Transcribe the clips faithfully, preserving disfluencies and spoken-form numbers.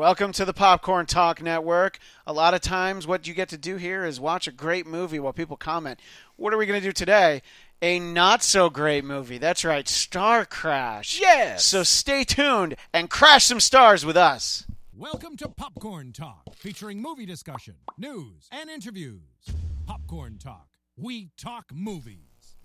Welcome to the Popcorn Talk Network. A lot of times what you get to do here is watch a great movie while people comment. What are we going to do today? A not-so-great movie. That's right, Star Crash. Yes! So stay tuned and crash some stars with us. Welcome to Popcorn Talk, featuring movie discussion, news, and interviews. Popcorn Talk. We talk movies.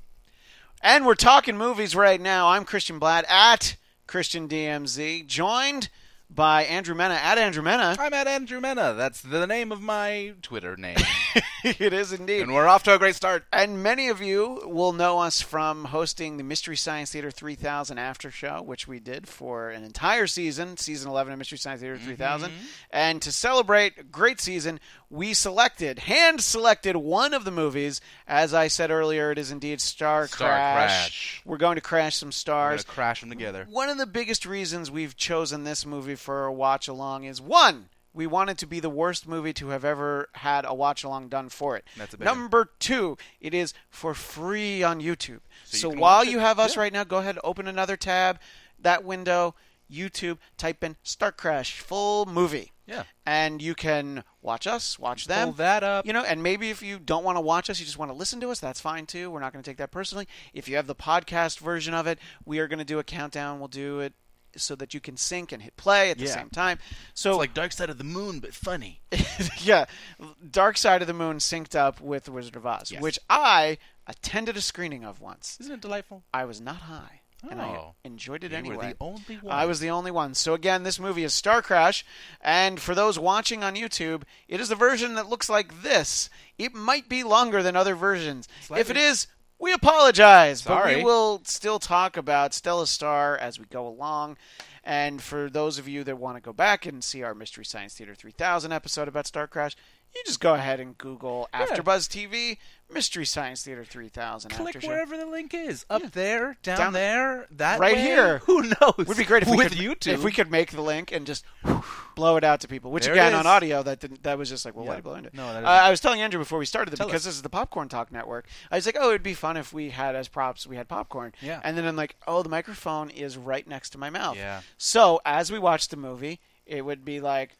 And we're talking movies right now. I'm Christian Blatt at Christian D M Z, joined by Andrew Mena at Andrew Mena. I'm at Andrew Mena. That's the name of my Twitter name. It is indeed. And we're off to a great start. And many of you will know us from hosting the Mystery Science Theater three thousand after show, which we did for an entire season, season eleven of Mystery Science Theater three thousand. Mm-hmm. And to celebrate a great season, we selected, hand-selected one of the movies. As I said earlier, it is indeed Star, Star Crash. Crash. We're going to crash some stars. We're going to crash them together. One of the biggest reasons we've chosen this movie for a watch-along is, one, we want it to be the worst movie to have ever had a watch-along done for it. That's a big Number two, it is for free on YouTube. So, so you while watch you it? have us Yeah. right now, go ahead, open another tab, that window, YouTube, type in Star Crash full movie. Yeah. And you can watch us, watch them. Pull that up. You know, and maybe if you don't want to watch us, you just want to listen to us, that's fine too. We're not going to take that personally. If you have the podcast version of it, we are going to do a countdown. We'll do it so that you can sync and hit play at the Yeah. same time. So It's like Dark Side of the Moon, but funny. yeah, Dark Side of the Moon synced up with The Wizard of Oz, Yes. which I attended a screening of once. Isn't it delightful? I was not high, and I Oh. enjoyed it You anyway. were the only one. I was the only one. So again, this movie is Star Crash, and for those watching on YouTube, it is the version that looks like this. It might be longer than other versions. Slightly. If it is, we apologize, but Sorry. we will still talk about Stella Star as we go along. And for those of you that want to go back and see our Mystery Science Theater three thousand episode about Star Crash, you just go ahead and Google Yeah. AfterBuzz T V, Mystery Science Theater three thousand Click after show. wherever the link is. Up Yeah. there, down, Down- there, that right way. here. Who knows? Would be great if we With could YouTube. if we could make the link and just blow it out to people. Which There again it on is. audio that didn't, that was just like, well, Yeah. why are you blowing it? No, that uh, I was telling Andrew before we started that Tell because us. this is the Popcorn Talk Network. I was like, oh, it'd be fun if we had as props we had popcorn. Yeah. And then I'm like, oh, the microphone is right next to my mouth. Yeah. So as we watch the movie, it would be like.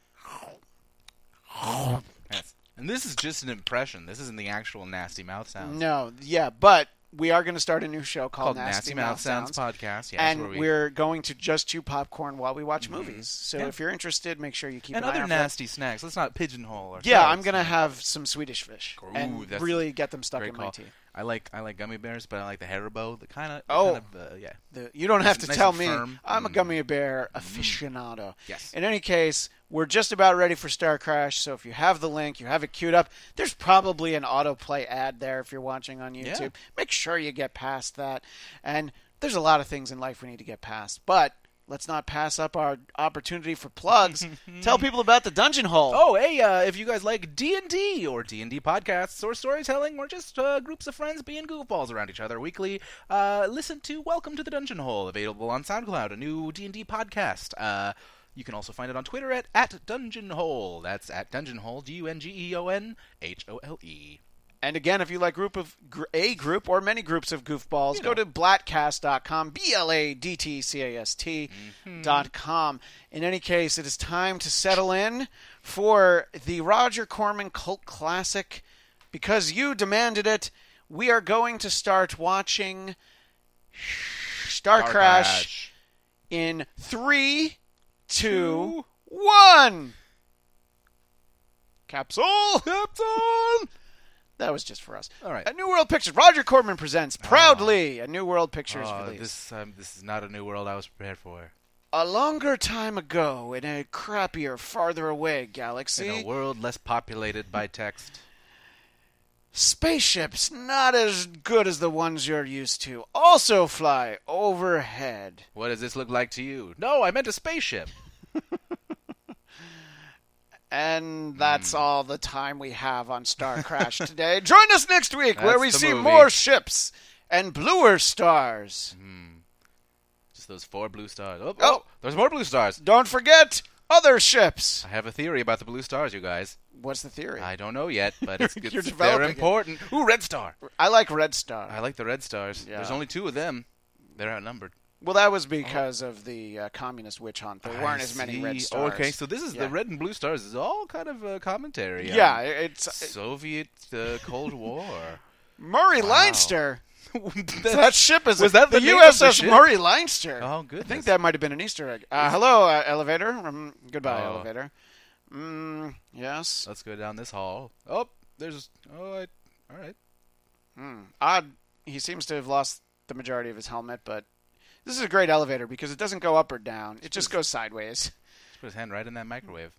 Yes. And this is just an impression. This isn't the actual nasty mouth sounds. No, yeah, but we are going to start a new show called, Called Nasty, Mouth Sounds, Podcast. Yes, and where we... we're going to just chew popcorn while we watch movies. So Yeah. if you're interested, make sure you keep and an eye other out for that. nasty snacks. Let's not pigeonhole ourselves. Yeah, I'm gonna have some Swedish fish Ooh, and that's really get them stuck Great in call. my teeth. I like I like gummy bears, but I like the Haribo. The kind of Oh. kind of, uh, yeah. The, you don't have to Nice tell and me. firm. I'm a Mm. gummy bear aficionado. Yes. In any case, we're just about ready for Star Crash. So if you have the link, you have it queued up. There's probably an autoplay ad there if you're watching on YouTube. Yeah. Make sure you get past that. And there's a lot of things in life we need to get past, but. Let's not pass up our opportunity for plugs. Tell people about the Dungeon Hole. Oh, hey, uh, if you guys like D and D or D and D podcasts or storytelling or just uh, groups of friends being goofballs around each other weekly, uh, listen to Welcome to the Dungeon Hole, available on SoundCloud, a new D and D podcast. Uh, you can also find it on Twitter at, at Dungeon Hole. That's at Dungeon Hole, D U N G E O N H O L E. And again, if you like group of gr- a group or many groups of goofballs, You go know. to bladtcast dot com, B L A D T C A S T dot com. In any case, it is time to settle in for the Roger Corman cult classic. Because you demanded it, we are going to start watching Star, Star Crash, Crash. in three, two, one. Capsule! Captain! That was just for us. All right. A New World Pictures. Roger Corman presents proudly a New World Pictures Oh, release. this, um, this is not a new world I was prepared for. A longer time ago in a crappier, farther away galaxy, In a world less populated by text. spaceships not as good as the ones you're used to also fly overhead. What does this look like to you? No, I meant a spaceship. And that's Hmm. all the time we have on Star Crash today. Join us next week where That's we the see movie. more ships and bluer stars. Just those four blue stars. Oh, Oh. oh, there's more blue stars. Don't forget other ships. I have a theory about the blue stars, you guys. What's the theory? I don't know yet, but it's, You're it's they're developing it. important. Ooh, red star. I like Red Star. I like the red stars. Yeah. There's only two of them. They're outnumbered. Well, that was because of the uh, communist witch hunt. There weren't I as many see. red stars. Okay, so this is Yeah. the red and blue stars is all kind of a commentary. Yeah, on it's Soviet uh, Cold War. Murray Wow. Leinster. That- That ship is Was that the the name U of S S the ship? Murray Leinster. Oh, I goodness. think that might have been an Easter egg. Uh, hello, uh, elevator. Um, goodbye, Oh. elevator. Mm, yes. Let's go down this hall. Oh, there's. Oh, I, all right. Hmm. Odd. He seems to have lost the majority of his helmet, but this is a great elevator because it doesn't go up or down. It just goes sideways. Just put his hand right in that microwave.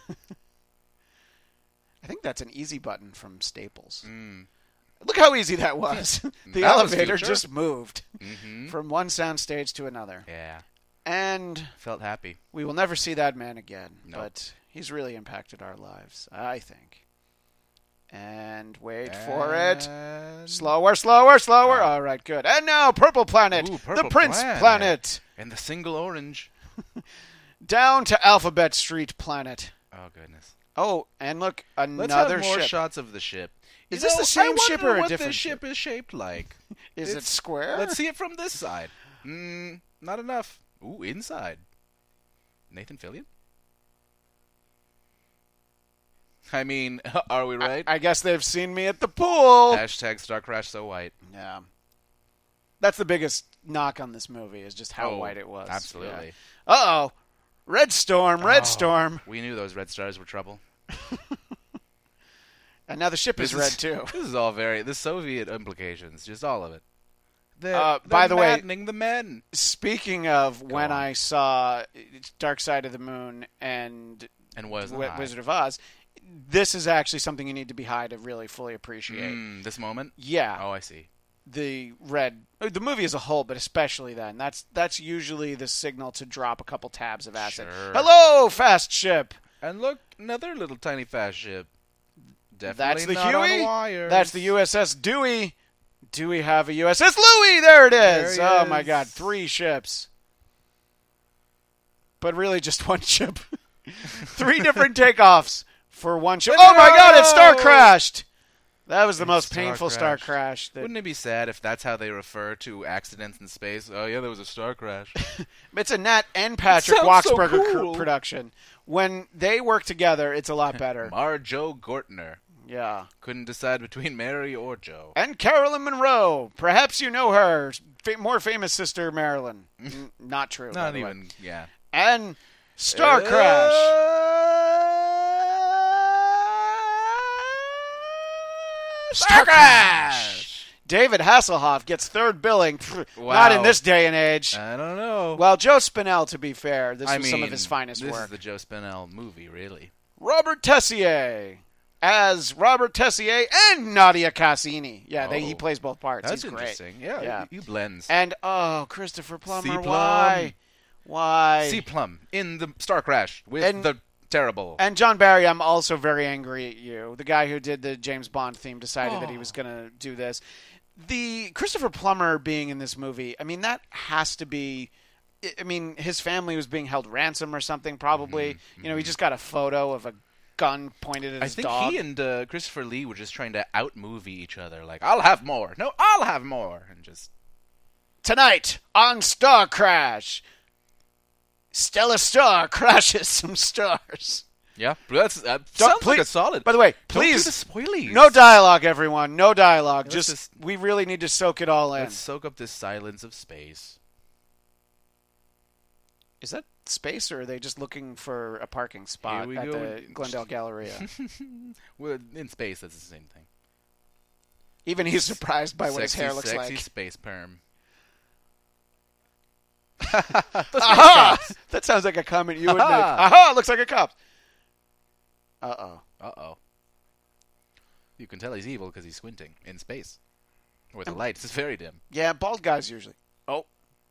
I think that's an easy button from Staples. Mm. Look how easy that was. the That was elevator future. just moved Mm-hmm. from one soundstage to another. Yeah. And Felt happy. we will never see that man again. Nope. But he's really impacted our lives, I think. And wait for it. And- Slower, slower, slower. Oh. All right, good. And now, Purple Planet, Ooh, the Purple Prince Planet. Planet. And the single orange. Down to Alphabet Street Planet. Oh, goodness. Oh, and look, Let's another have more ship. shots of the ship. Is You this know, the same I ship wonder or a what different this ship is shaped like? Is it It's- square? Let's see it from this side. Mm, not enough. Ooh, inside. Nathan Fillion? I mean, are we right? I guess they've seen me at the pool. Hashtag Star Crash so white. Yeah. That's the biggest knock on this movie is just how Oh, white it was. absolutely. Yeah. Uh-oh. Red Storm, Red Oh, Storm. We knew those red stars were trouble. And now the ship is, This red, too. This is all very... The Soviet implications, just all of it. They're, Uh, they're by the way- maddening the men. Speaking of when on. I saw Dark Side of the Moon and And was Wi- I? Wizard of Oz, this is actually something you need to be high to really fully appreciate. Mm, this moment? Yeah. Oh, I see. The red, the movie as a whole, but especially then. That's that's usually the signal to drop a couple tabs of acid. Sure. Hello, fast ship. And look, another little tiny fast ship. That's Definitely the not on Huey. wires. That's the U S S Dewey. Do we have a U S S Louis? There it is. There he Oh my is. God, three ships, but really just one ship. Three different takeoffs for one ship. Oh my God, it star No! crashed. That was the It most star painful star crashed. crash. That, Wouldn't it be sad if that's how they refer to accidents in space? Oh, yeah, there was a star crash. It's a Nat and Patrick sounds so Wachsberger cr- cool. production. When they work together, it's a lot better. Marjo Gortner. Yeah. Couldn't decide between Mary or Joe. And Carolyn Monroe. Perhaps you know her. Fa- more famous sister, Marilyn. N- not true. by Not the way. even, yeah. And Star Crash. Star Crash! David Hasselhoff gets third billing. Pfft, Wow. Not in this day and age. I don't know. Well, Joe Spinell, to be fair, this I was mean, some of his finest this work. is the Joe Spinell movie, really. Robert Tessier as Robert Tessier and Nadia Cassini. Yeah, they, he Oh. plays both parts. That's He's great. interesting. Yeah, Yeah. You, you blends. And oh, Christopher Plummer, C. Plum. why? Why? C. Plum in the Star Crash with And- the terrible. And John Barry, I'm also very angry at you. The guy who did the James Bond theme decided that he Oh. was going to do this. The Christopher Plummer being in this movie, I mean, that has to be. I mean, his family was being held ransom or something, probably. Mm-hmm, You know, he just got a photo of a gun pointed at I his think dog. he and uh, Christopher Lee were just trying to outmovie each other. Like, I'll have more. No, I'll have more. And just. Tonight on Star Crash, Stella Star crashes some stars. Yeah, that's that Don't- sounds like please- a solid. By the way, Don't do please, the spoilies. no dialogue, everyone. No dialogue. Let's Just, just- we really need to soak it all in. Let's soak up this silence of space. Is that space, or are they just looking for a parking spot Here we at go. the Glendale Galleria? Well, in space, that's the same thing. Even he's surprised by what his sexy, hair looks sexy like. space perm. Aha! That sounds like a comment you would make. Aha! Aha! Looks like a cop. Uh oh. Uh oh. You can tell he's evil because he's squinting in space, where the light is very dim. Yeah, bald guys usually. Oh.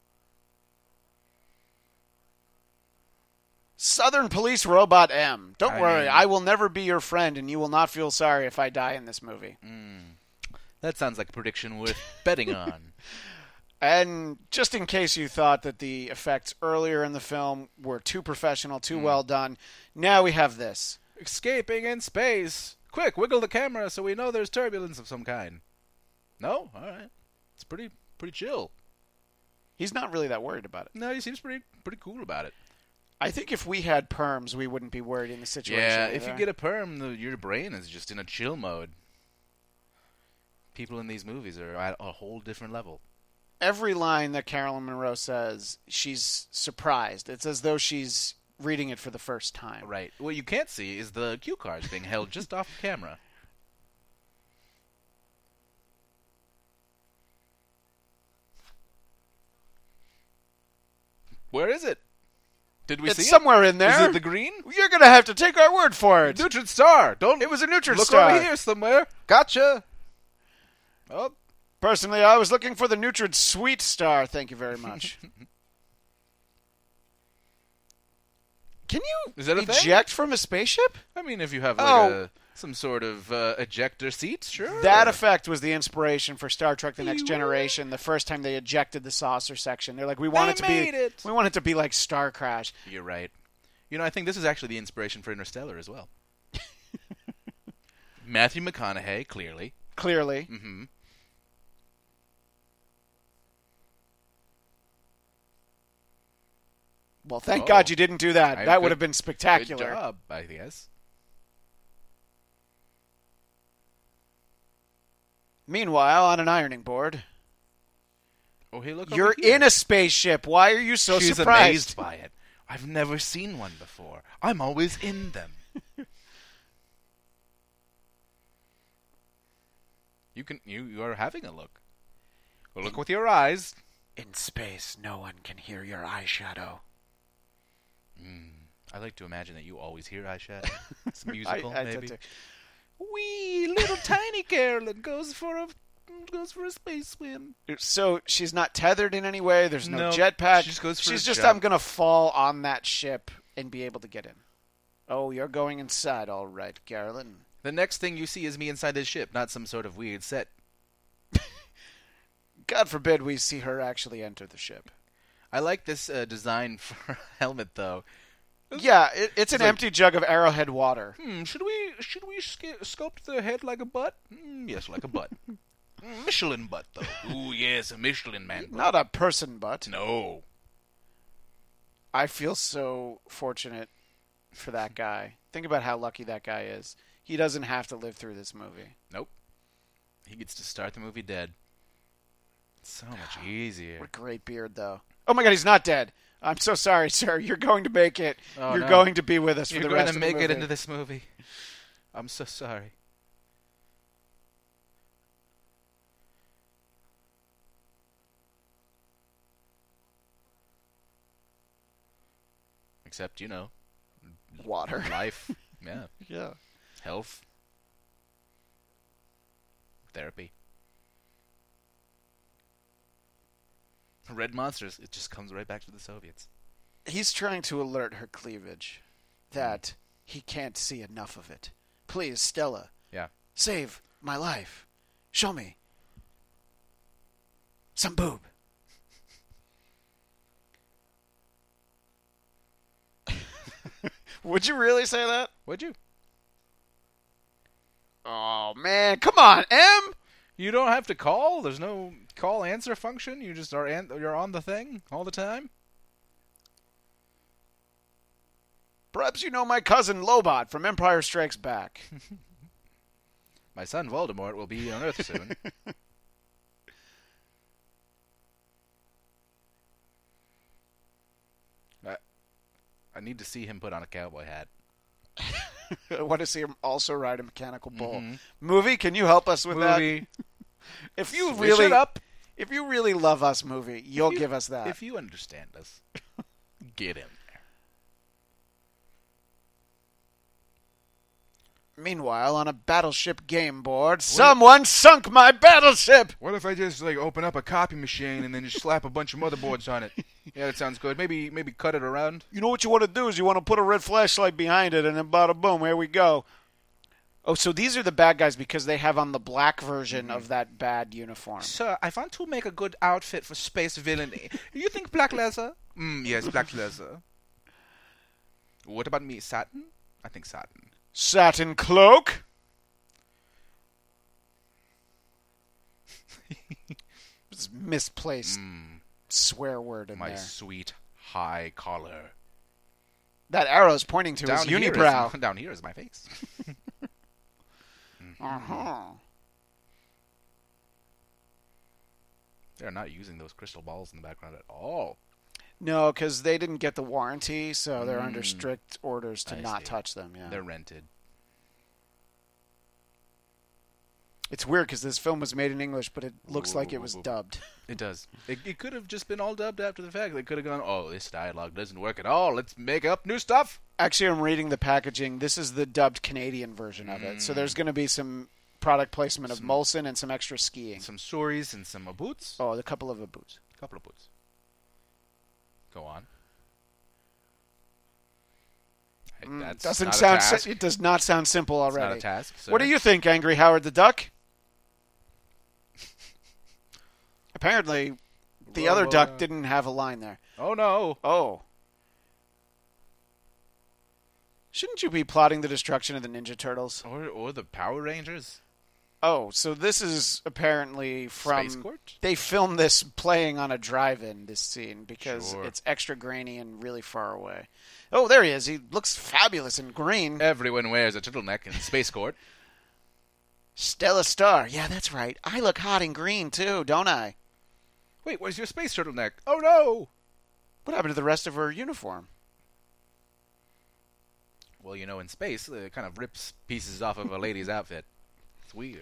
Southern Police Robot M. Don't I worry, mean- I will never be your friend, and you will not feel sorry if I die in this movie. That sounds like a prediction worth betting on. And just in case you thought that the effects earlier in the film were too professional, too well done, now we have this. Escaping in space. Quick, wiggle the camera so we know there's turbulence of some kind. No? All right. It's pretty pretty chill. He's not really that worried about it. No, he seems pretty pretty cool about it. I think if we had perms, we wouldn't be worried in the situation. Yeah, either. if you get a perm, the, your brain is just in a chill mode. People in these movies are at a whole different level. Every line that Carolyn Monroe says, she's surprised. It's as though she's reading it for the first time. Right. What you can't see is the cue cards being held just off camera. Where is it? Did we It's see somewhere it? in there. Is it the green? You're going to have to take our word for it. Neutron Star. Don't. It was a Neutron Look Star. over here somewhere. Gotcha. Oh. Personally, I was looking for the Neutron Sweet Star. Thank you very much. Can you Is that a thing? eject from a spaceship? I mean, if you have like Oh. a, some sort of uh, ejector seat, sure. That effect was the inspiration for Star Trek: The Next You- Generation. The first time they ejected the saucer section, they're like, "We want They it to made be, it. we want it to be like Star Crash." You're right. You know, I think this is actually the inspiration for Interstellar as well. Matthew McConaughey, clearly. Clearly, Mm-hmm. well, thank Oh. God you didn't do that. I- that would good- have been Good spectacular. job, I guess. Meanwhile, on an ironing board, Oh, hey, look you're over here. in a spaceship. Why are you so She's surprised? amazed by it. I've never seen one before. I'm always in them. you can you, you are having a look. Well, look with your eyes. In space, no one can hear your eyeshadow. Mm, I like to imagine that you always hear eyeshadow. It's musical, I, I maybe. tend to- Wee little tiny Carolyn goes for a goes for a space swim. So she's not tethered in any way. There's no, No, jetpack. she just goes for she's a just, jump. I'm going to fall on that ship and be able to get in. Oh, you're going inside, all right, Carolyn. The next thing you see is me inside this ship, not some sort of weird set. God forbid we see her actually enter the ship. I like this uh, design for a helmet, though. Yeah, it, it's an like- empty jug of Arrowhead water. Hmm, should we should we sca- sculpt the head like a butt? Mm, yes, like a butt. Mm, Michelin butt, though. Ooh, yes, a Michelin man butt. Not a person butt. No. I feel so fortunate for that guy. Think about how lucky that guy is. He doesn't have to live through this movie. Nope. He gets to start the movie dead. It's so much easier. What a great beard, though. Oh my God, he's not dead. I'm so sorry, sir. You're going to make it. Oh, You're no. going to be with us You're for the going rest to of the make movie. it into this movie. I'm so sorry. Except, you know, Water. life, yeah, Yeah. health, therapy. Red monsters, it just comes right back to the Soviets. He's trying to alert her cleavage that he can't see enough of it. Please, Stella, Yeah. save my life. Show me some boob. Would you really say that? Would you? Oh, man. Come on, M. You don't have to call. There's no call answer function. You just are an- you're on the thing all the time. Perhaps you know my cousin Lobot from Empire Strikes Back. My son Voldemort will be on Earth soon. I, I need to see him put on a cowboy hat. I want to see him also ride a mechanical bull. Mhm. Movie, can you help us with Movie. that? If you Switch really it up. If you really love us, movie, you'll you- give us that. If you understand us, get in there. Meanwhile, on a battleship game board, someone sunk my battleship! What if I just like open up a copy machine and then just slap a bunch of motherboards on it? Yeah, that sounds good. Maybe maybe cut it around. You know what you want to do is you want to put a red flashlight behind it, and then bada boom, here we go. Oh, so these are the bad guys because they have on the black version of that bad uniform. Sir, I want to make a good outfit for space villainy. You think black leather? Mm, yes, black leather. What about me, satin? I think satin. Satin cloak? It's misplaced. Mm. swear word in My there. sweet high collar. That arrow's pointing to Down his here unibrow. is, down here is my face. Uh-huh. They're not using those crystal balls in the background at all. No, because they didn't get the warranty, so they're under Mm. strict orders to I not see. touch them. Yeah, They're rented. it's weird because this film was made in English, but it looks like it was Ooh. dubbed. It does. It, it could have just been all dubbed after the fact. They could have gone, oh, this dialogue doesn't work at all. Let's make up new stuff. Actually, I'm reading the packaging. This is the dubbed Canadian version of it, so there's going to be some product placement of Some- Molson and some extra skiing. Some stories and some uh, boots. Oh, a couple of boots. A couple of boots. Go on. Hey, Mm, That's doesn't not a sound. task. Si- it does not sound simple It's already. not a task. What do sir. you think, Angry Howard the Duck? Apparently, the Whoa, other whoa, duck whoa. didn't have a line there. Oh no! Oh. Shouldn't you be plotting the destruction of the Ninja Turtles? Or or the Power Rangers. Oh, so this is apparently from... Space Court? They filmed this playing on a drive-in, this scene, because Sure. it's extra grainy and really far away. Oh, there he is. He looks fabulous in green. Everyone wears a turtleneck in Space Court. Stella Star. Yeah, that's right. I look hot in green, too, don't I? Wait, where's your space turtleneck? Oh no! What happened to the rest of her uniform? Well, you know, in space, it kind of rips pieces off of a lady's outfit. It's weird.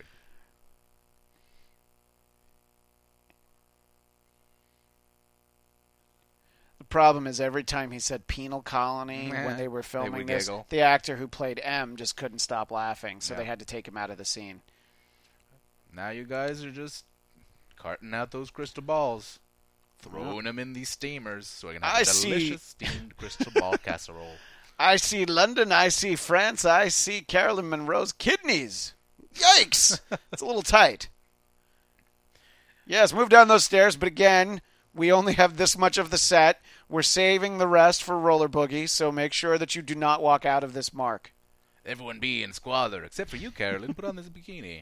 The problem is every time he said penal colony Nah, when they were they filming would this, giggle. the actor who played M just couldn't stop laughing, so Yeah. they had to take him out of the scene. Now you guys are just carting out those crystal balls, throwing them in these steamers, so I can have I a see. delicious steamed crystal ball casserole. I see London, I see France, I see Carolyn Monroe's kidneys. Yikes! It's a little tight. Yes, move down those stairs, but again, we only have this much of the set. We're saving the rest for Roller Boogie, so make sure that you do not walk out of this mark. Everyone be in squalor, except for you, Carolyn. Put on this bikini.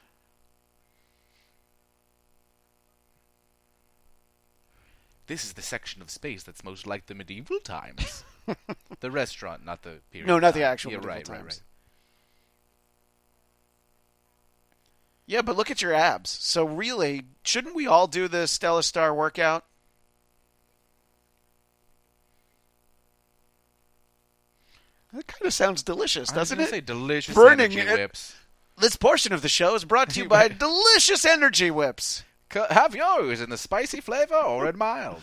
This is the section of space that's most like the medieval times. The restaurant, not the period. No, not the time. actual Yeah, medieval right, right, times. right. Yeah, but look at your abs. So really, shouldn't we all do the Stella Star workout? That kind of sounds delicious, I was doesn't gonna it? say delicious Burning energy it. whips. This portion of the show is brought to you by Delicious Energy Whips. C- Have yours in the spicy flavor or in mild.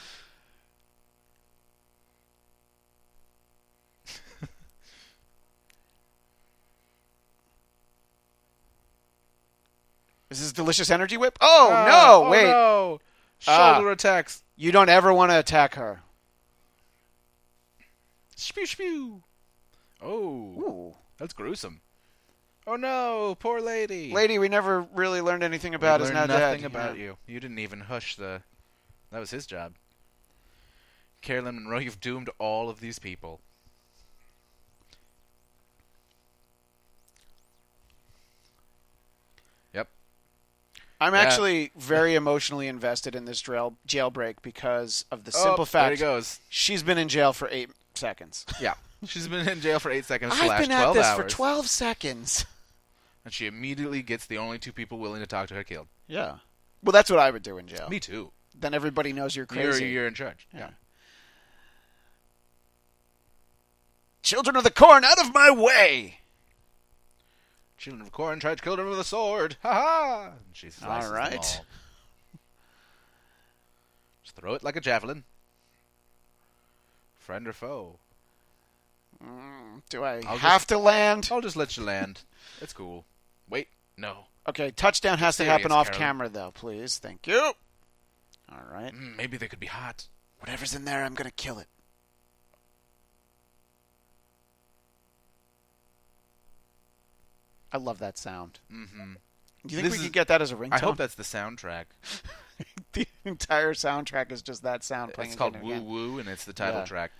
Is this Delicious Energy Whip? Oh, Oh, no, oh, wait. no. Ah. Shoulder attacks. You don't ever want to attack her. Spew, spew. Oh, Ooh. that's gruesome. Oh no, poor lady. Lady, we never really learned anything We about is now learned dead. nothing about Yeah. you. You didn't even hush the. That was his job. Carolyn Monroe, you've doomed all of these people. Yep. I'm Yeah. actually very emotionally invested in this jail jailbreak because of the simple oh, fact There he goes. she's been in jail for eight seconds. Yeah. She's been in jail for eight seconds I've slash been at twelve this hours. for twelve seconds. And she immediately gets the only two people willing to talk to her killed. Yeah. Well, that's what I would do in jail. Me too. Then everybody knows you're You're, crazy. you're in charge. Yeah. Yeah. Children of the Corn, out of my way! Children of Corn tried to kill her with a sword. Ha ha! And she slices All right. them all. Just throw it like a javelin. Friend or foe? Mm, do I I'll have to land? I'll just let you land. It's cool. Wait, no. Okay, touchdown has to Serious, happen off Carolyn. camera, though, please. Thank you. All right. Mm, maybe they could be hot. Whatever's in there, I'm going to kill it. I love that sound. Mm-hmm. Do you think This we is- could get that as a ringtone? I hope that's the soundtrack. the entire soundtrack is just that sound playing. It's called again Woo and again. Woo, and it's the title Yeah. track.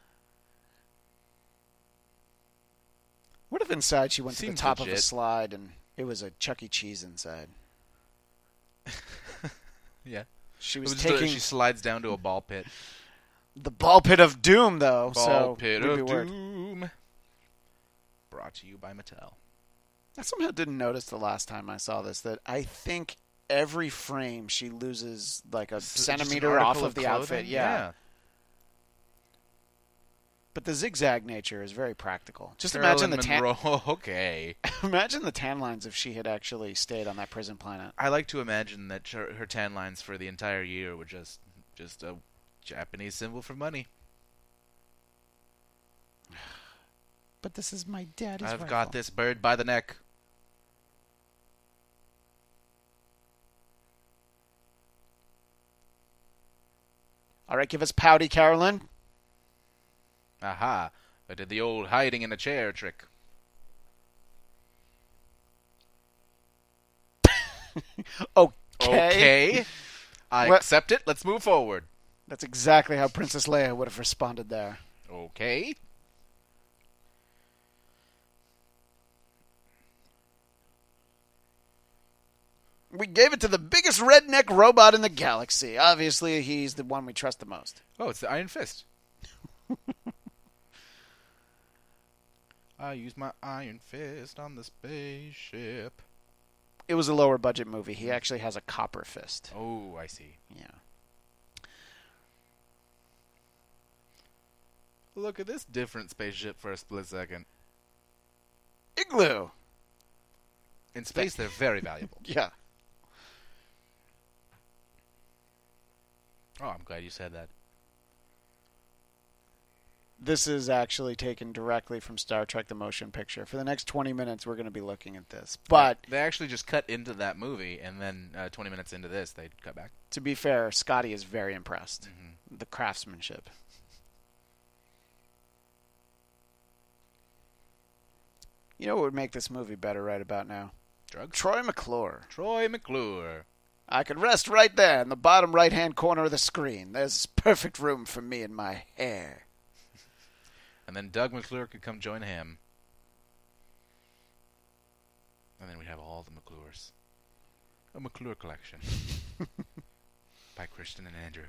What if inside she went to Seems the top of legit. a slide and it was a Chuck E. Cheese inside? Yeah. She It was was just a- taking she slides down to a ball pit. the ball pit of doom, though. Ball so pit we'd be of worried. doom. Brought to you by Mattel. I somehow didn't notice the last time I saw this that I think every frame she loses like a S- just an centimeter off article of the clothing? outfit. Yeah. But the zigzag nature is very practical. Just imagine the tan. Monroe. Okay. Imagine the tan lines if she had actually stayed on that prison planet. I like to imagine that her, her tan lines for the entire year were just just a Japanese symbol for money. But this is my daddy's I've rifle. got this bird by the neck. All right, give us pouty, Carolyn. Aha! I did the old hiding in a chair trick. Okay. Okay. I What- accept it. Let's move forward. That's exactly how Princess Leia would have responded there. Okay. We gave it to the biggest redneck robot in the galaxy. Obviously, he's the one we trust the most. Oh, it's the Iron Fist. I use my Iron Fist on the spaceship. It was a lower budget movie. He actually has a copper fist. Oh, I see. Yeah. Look at this different spaceship for a split second. Igloo. In space, they're very valuable. Yeah. Oh, I'm glad you said that. This is actually taken directly from Star Trek the Motion Picture. For the next twenty minutes, we're going to be looking at this. But they actually just cut into that movie, and then uh, twenty minutes into this, they cut back. to be fair, Scotty is very impressed. Mm-hmm. The craftsmanship. You know what would make this movie better right about now? Drugs? Troy McClure. Troy McClure. I could rest right there in the bottom right-hand corner of the screen. There's perfect room for me and my hair. And then Doug McClure could come join him. And then we'd have all the McClures. A McClure collection. By Christian and Andrew.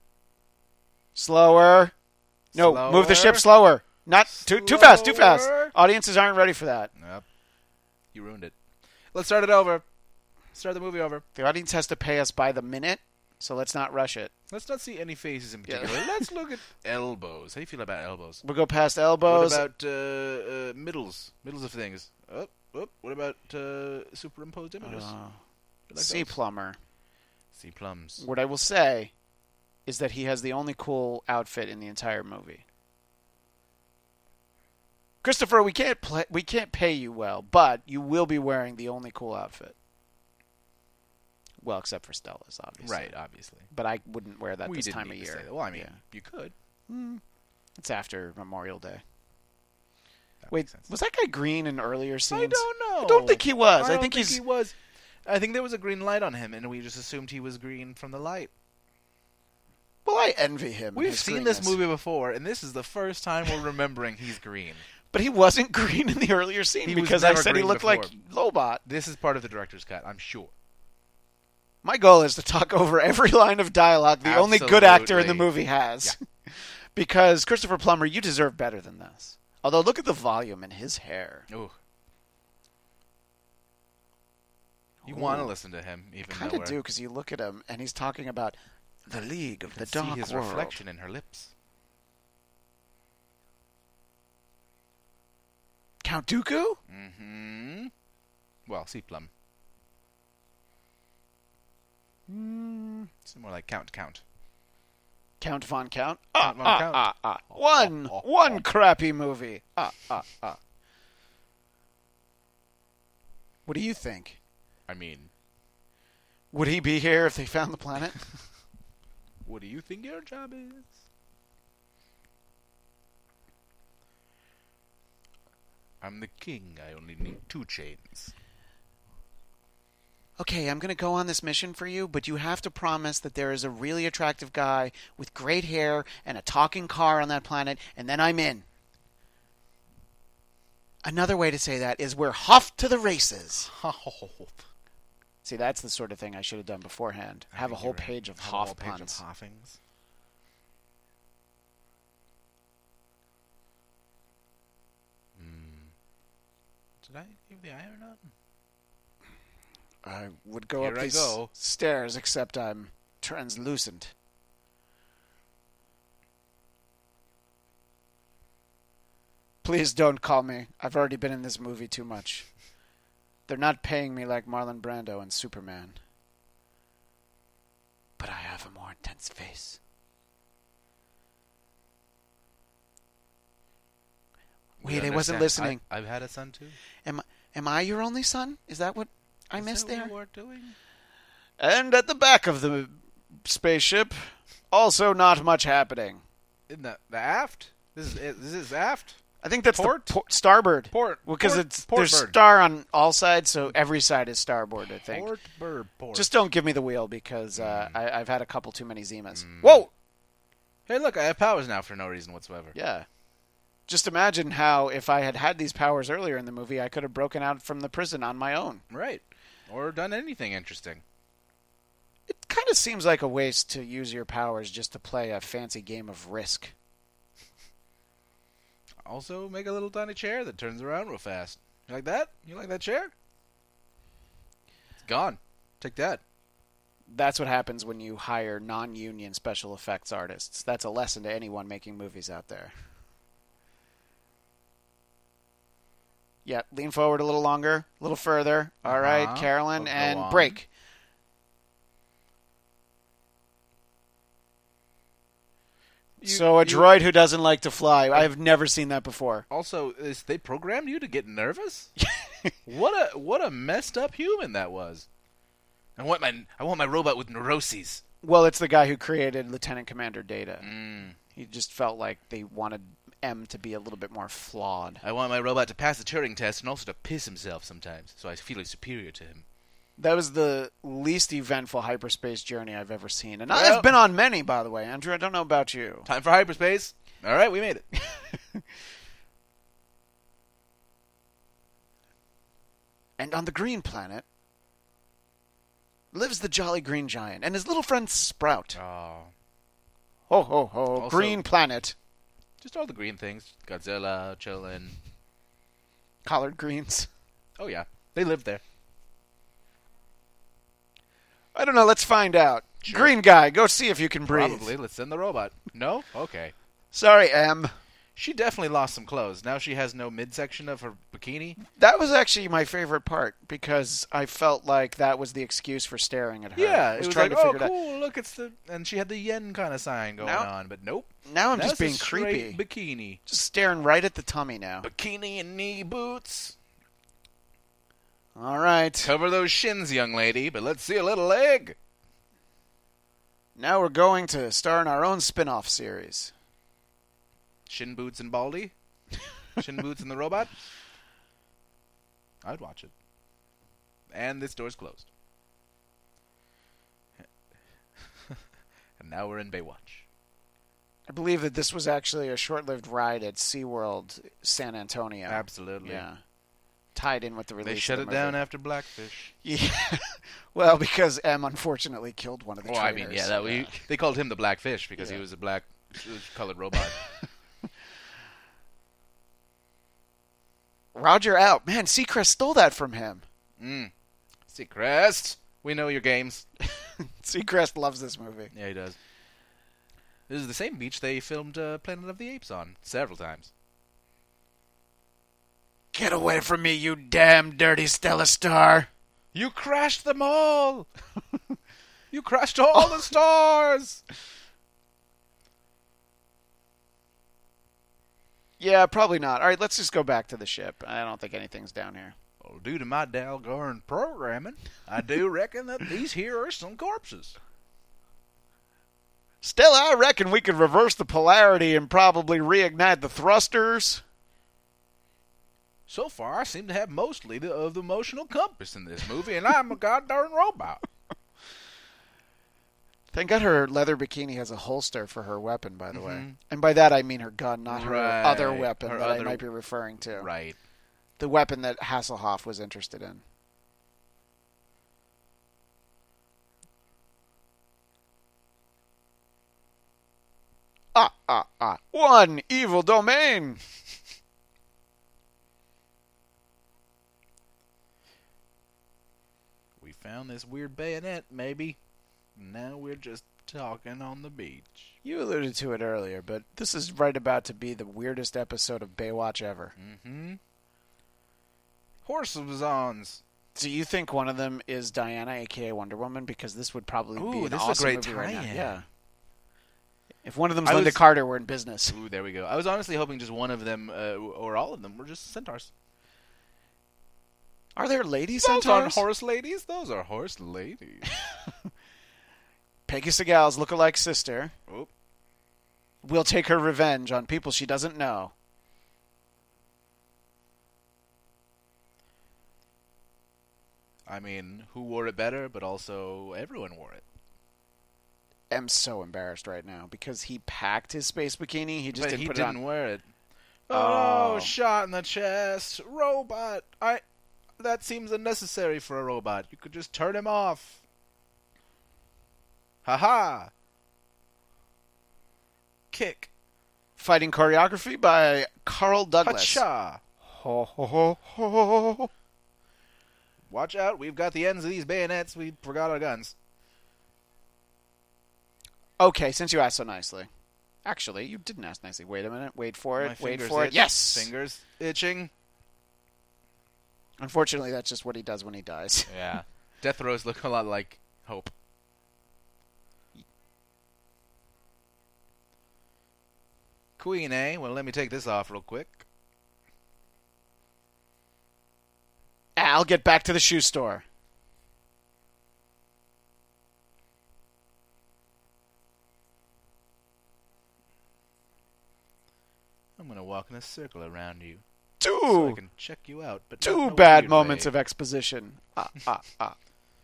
Slower. No, Slower. move the ship slower. Not too too fast, too fast. Slower. Audiences aren't ready for that. Yep. You ruined it. Let's start it over. Start the movie over. The audience has to pay us by the minute, so let's not rush it. Let's not see any faces in Yeah. particular. Let's look at elbows. How do you feel about elbows? We'll go past elbows. What about uh, uh, middles? Middles of things. Oh, oh, what about uh, superimposed images? Uh, You like C those? plumber. C plums. What I will say is that he has the only cool outfit in the entire movie. Christopher, we can't play, we can't pay you well, but you will be wearing the only cool outfit. Well, except for Stella's, obviously. Right, obviously. But I wouldn't wear that we this didn't time need of to year. say that. Well, I mean, Yeah. you could. It's after Memorial Day. That Wait, makes sense. was that guy green in earlier scenes? I don't know. I don't think he was. I, I, don't think, think he's. he was. I think there was a green light on him, and we just assumed he was green from the light. Well, I envy him. and We've his seen this greenness. movie before, and this is the first time we're remembering he's green. But he wasn't green in the earlier scene He was because I never said he green looked like before. Lobot. This is part of the director's cut, I'm sure. My goal is to talk over every line of dialogue the only good actor in the Absolutely. movie has. Because Christopher Plummer, you deserve better than this. Although, look at the volume in his hair. Ooh. You Ooh. want to listen to him, even Kind though of we're- do, because you look at him and he's talking about the League of you the can Dark see his World. reflection in her lips. Count Dooku? Mm-hmm. Well, C plum. Mm, It's more like Count Count. Count Von Count? Ah, Count Von ah, Count. ah, ah. One, Oh, oh, one oh. crappy movie. Ah, ah, ah. What do you think? I mean, Would he be here if they found the planet? what do you think your job is? I'm the king. I only need two chains. Okay, I'm going to go on this mission for you, but you have to promise that there is a really attractive guy with great hair and a talking car on that planet, and then I'm in. Another way to say that is we're off to the races. Oh. See, that's the sort of thing I should have done beforehand. I Have a think whole you're right. page of Have a Hoff whole page of puns. Hoffings. Hmm. Did I give the eye or not? I would go Here up I these go. stairs, except I'm translucent. Please don't call me. I've already been in this movie too much. They're not paying me like Marlon Brando and Superman. But I have a more intense face. We Wait, I wasn't understand. listening. I, I've had a son too. Am am I your only son? Is that what I Is missed that there? what you are doing? And at the back of the spaceship, also not much happening. In the the aft? This is this is aft. I think that's Port? the por- starboard. Port. Because port, it's port there's bird. star on all sides, so every side is starboard. I think. Port bird. Port. Just don't give me the wheel because uh, Mm. I, I've had a couple too many Zimas. Mm. Whoa! Hey, look! I have powers now for no reason whatsoever. Yeah. Just imagine how if I had had these powers earlier in the movie, I could have broken out from the prison on my own. Right. Or done anything interesting. It kind of seems like a waste to use your powers just to play a fancy game of Risk. Also, make a little tiny chair that turns around real fast. You like that? You like that chair? It's gone. Take that. That's what happens when you hire non-union special effects artists. That's a lesson to anyone making movies out there. Yeah, lean forward a little longer, a little further. All right, Uh-huh. Carolyn, Go and on. break. You- So a you- droid who doesn't like to fly. I have never seen that before. Also, is they programmed you to get nervous? what a what a messed up human that was. I want my I want my robot with neuroses. Well, it's the guy who created Lieutenant Commander Data. Mm. He just felt like they wanted M to be a little bit more flawed. I want my robot to pass the Turing test and also to piss himself sometimes, so I feel superior to him. That was the least eventful hyperspace journey I've ever seen. And Well- I've been on many, by the way, Andrew. I don't know about you. Time for hyperspace. All right, we made it. And on the green planet lives the Jolly Green Giant and his little friend Sprout. Oh, Ho, ho, ho. Also- Green planet. just all the green things. Godzilla, chillin'. Collard greens. Oh yeah, they live there. I don't know. Let's find out. Sure. Green guy, go see if you can breathe. Probably. Let's send the robot. No? Okay. Sorry, M. She definitely lost some clothes. Now she has no midsection of her bikini. That was actually my favorite part because I felt like that was the excuse for staring at her. Yeah, I it was trying like, to oh, figure it out. cool, look, it's the... And she had the yen kind of sign going Now- on, but nope. Now I'm That's just being a straight creepy. bikini. Just staring right at the tummy now. Bikini and knee boots. All right. Cover those shins, young lady, but let's see a little leg. Now we're going to star in our own spin-off series. Shin boots and Baldy? Shin boots and the robot? I'd watch it. And this door's closed. And now we're in Baywatch. I believe that this was actually a short-lived ride at SeaWorld San Antonio. Absolutely. Yeah. Tied in with the release They shut of it the down movie. after Blackfish. Yeah. Well, because M unfortunately killed one of the Well, I trainers. mean, yeah, that we, they called him the Blackfish because Yeah. he was a black colored robot. Roger out. Man, Seacrest stole that from him. Mm. Seacrest, we know your games. Seacrest loves this movie. Yeah, he does. This is the same beach they filmed uh, Planet of the Apes on several times. Get away from me, you damn dirty Stella Star. You crashed them all! You crashed all the stars! Yeah, probably not. All right, let's just go back to the ship. I don't think anything's down here. Well, due to my doggone programming, I do reckon that these here are some corpses. Stella, I reckon we could reverse the polarity and probably reignite the thrusters. So far, I seem to have mostly the, of the emotional compass in this movie, and I'm a goddamn robot. Thank God her leather bikini has a holster for her weapon, by the way. Mhm. And by that I mean her gun, not her Right. other weapon Her that I other- might be referring to. Right. The weapon that Hasselhoff was interested in. ah, ah, ah. One evil domain. We found this weird bayonet, maybe. Now we're just talking on the beach. You alluded to it earlier, but this is right about to be the weirdest episode of Baywatch ever. Mm-hmm. Horse-ons. Do you think one of them is Diana, a k a. Wonder Woman? Because this would probably Ooh, be an this is a awesome great movie right now. tie-in. Yeah. If one of them's I Linda was- Carter, we're in business. Ooh, there we go. I was honestly hoping just one of them, uh, or all of them, were just centaurs. Are there lady Those aren't centaurs? horse ladies. Those are horse ladies. Peggy Segal's lookalike sister Oop. will take her revenge on people she doesn't know. I mean, who wore it better, but also everyone wore it. I'm so embarrassed right now because he packed his space bikini. He just But didn't he put didn't it on. wear it. Oh. Oh, shot in the chest. Robot. I. That seems unnecessary for a robot. You could just turn him off. Ha-ha. Kick. Fighting choreography by Carl Douglas. Ha-cha. Ho, ho, ho, ho, ho. Watch out. We've got the ends of these bayonets. We forgot our guns. Okay, since you asked so nicely. Actually, you didn't ask nicely. Wait a minute. Wait for it. My Wait fingers for it. itch. Yes! Fingers itching. Unfortunately, that's just what he does when he dies. Yeah. Death throes look a lot like Hope. Queen, eh? Well, let me take this off real quick. I'll get back to the shoe store. I'm gonna walk in a circle around you so I Two, can check you out. But not two in a bad weird moments way. of exposition. Ah, ah, ah.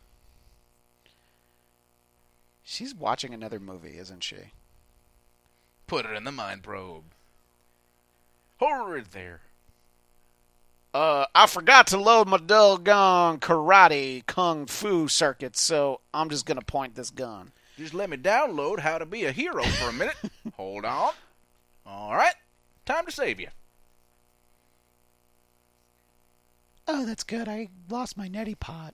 She's watching another movie, isn't she? Put her in the mind probe. Horror there. Uh, I forgot to load my doggone karate kung fu circuit, so I'm just gonna point this gun. Just let me download how to be a hero for a minute. Hold on. All right. Time to save you. Oh, that's good. I lost my neti pot.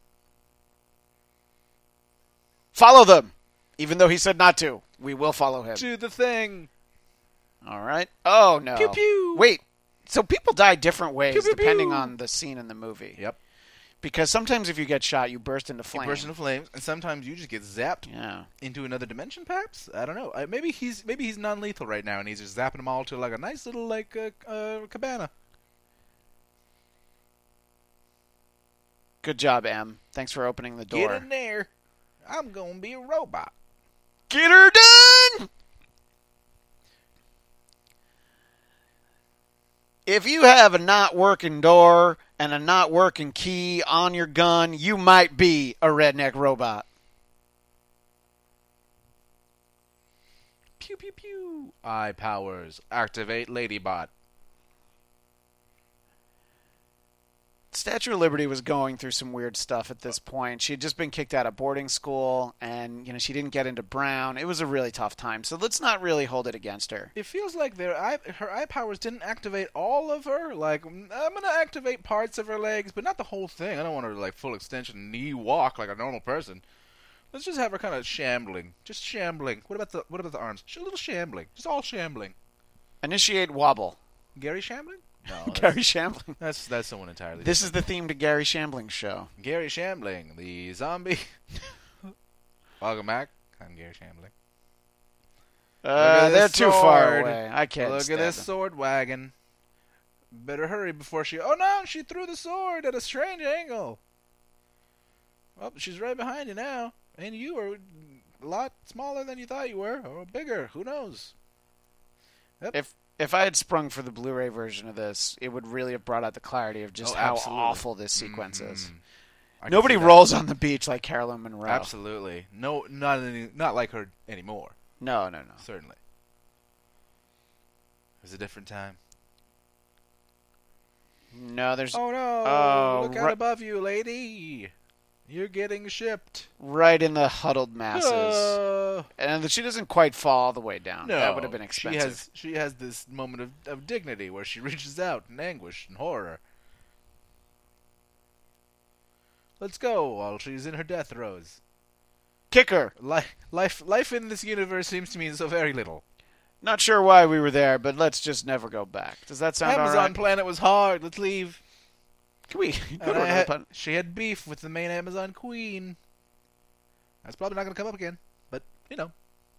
Follow them, even though he said not to. We will follow him. Do the thing. All right. Oh no. Pew pew. Wait. So people die different ways Pew, pew, depending pew. on the scene in the movie. Yep. Because sometimes if you get shot, you burst into You flames. burst into flames, and sometimes you just get zapped Yeah. into another dimension. Perhaps I don't know. Uh, maybe he's maybe he's non-lethal right now, and he's just zapping them all to like a nice little like uh, uh, cabana. Good job, Em. Thanks for opening the door. Get in there. I'm gonna be a robot. Get her done! If you have a not working door and a not working key on your gun, you might be a redneck robot. Pew pew pew. Eye powers. Activate Ladybot. Statue of Liberty was going through some weird stuff at this point. She had just been kicked out of boarding school, and you know she didn't get into Brown. It was a really tough time, so let's not really hold it against her. It feels like their eye, her eye powers didn't activate all of her. Like, I'm gonna activate parts of her legs, but not the whole thing. I don't want her to like full extension knee walk like a normal person. Let's just have her kind of shambling, just shambling. What about the what about the arms? Just a little shambling, just all shambling. Initiate wobble. Gary shambling? No, Gary that's, Shambling. that's that's someone entirely. This is the theme to Gary Shambling's show. different. Gary Shambling, the zombie. Welcome back. I'm Gary Shambling. Uh, at they're this too far sword. away. I can't. Look stand at this them. sword wagon. Better hurry before she. Oh no! She threw the sword at a strange angle. Well, she's right behind you now, and you are a lot smaller than you thought you were, or bigger. Who knows? Yep. If if I had sprung for the Blu-ray version of this, it would really have brought out the clarity of just Oh, how absolutely. awful this sequence is. Mhm. I can Nobody see that. rolls on the beach like Carolyn Monroe. Absolutely. No, not any, not like her anymore. No, no, no. Certainly. It was a different time. No, there's. Oh no! Oh, Look out ri- above you, lady. You're getting shipped. Right in the huddled masses. Uh, And she doesn't quite fall all the way down. no, That would have been expensive. She has, she has this moment of, of dignity where she reaches out in anguish and horror. Let's go while she's in her death throes. Kick her. Life, life, life in this universe seems to mean so very little. Not sure why we were there, but let's just never go back. Does that sound Amazon all right? planet was hard. Let's leave. Can we go And to I another had- planet? she had beef with the main Amazon queen. That's probably not going to come up again, but you know.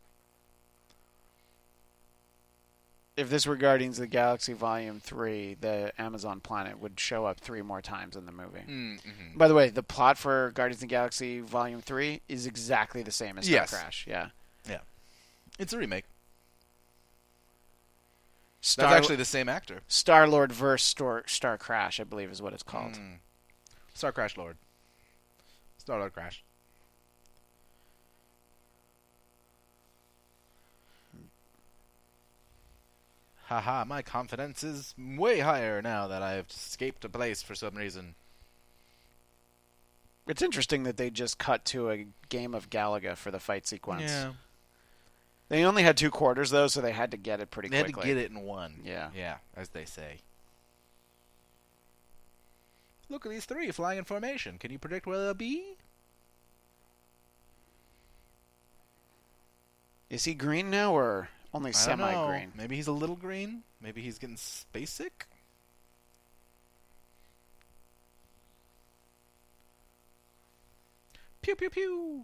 If this were Guardians of the Galaxy Volume three, the Amazon planet would show up three more times in the movie. Mm-hmm. By the way, the plot for Guardians of the Galaxy Volume three is exactly the same as Star Yes. Crash. Yeah. Yeah, it's a remake. Star, That's actually the same actor. Star-Lord versus Star, Star Crash, I believe is what it's called. Mm. Star Crash Lord. Star Lord Crash. Haha, my confidence is way higher now that I've escaped a place for some reason. It's interesting that they just cut to a game of Galaga for the fight sequence. Yeah. They only had two quarters, though, so they had to get it pretty They quickly. had to get it in one. Yeah. Yeah, as they say. Look at these three flying in formation. Can you predict where they'll be? Is he green now, or only I don't know. semi-green? Maybe he's a little green. Maybe he's getting space sick. Pew pew pew.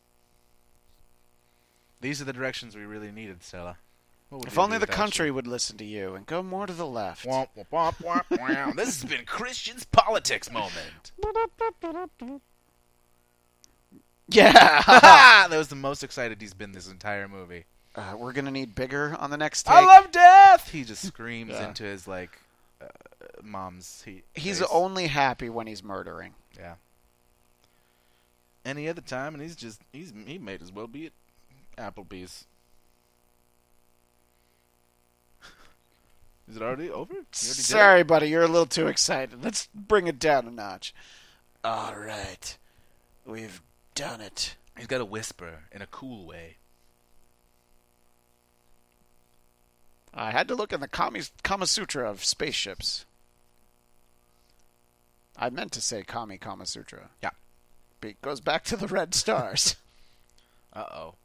These are the directions we really needed, Stella. What would If we only do the without country you? would listen to you and go more to the left. Womp, womp, womp, womp, womp. This has been Christian's politics moment. Yeah! that was the most excited he's been this entire movie. uh, we're going to need bigger on the next take. I love death! He just screams Yeah. into his, like, uh, mom's he, He's face. only happy when he's murdering. Yeah. Any other time, and he's just, he's he might as well be at Applebee's. Is it already over? You already did it? Sorry, buddy, you're a little too excited. Let's bring it down a notch. All right. We've done it. He's got to whisper in a cool way. I had to look in the Kami, Kama Sutra of spaceships. I meant to say Kami Kama Sutra. Yeah. It goes back to the red stars. Uh-oh.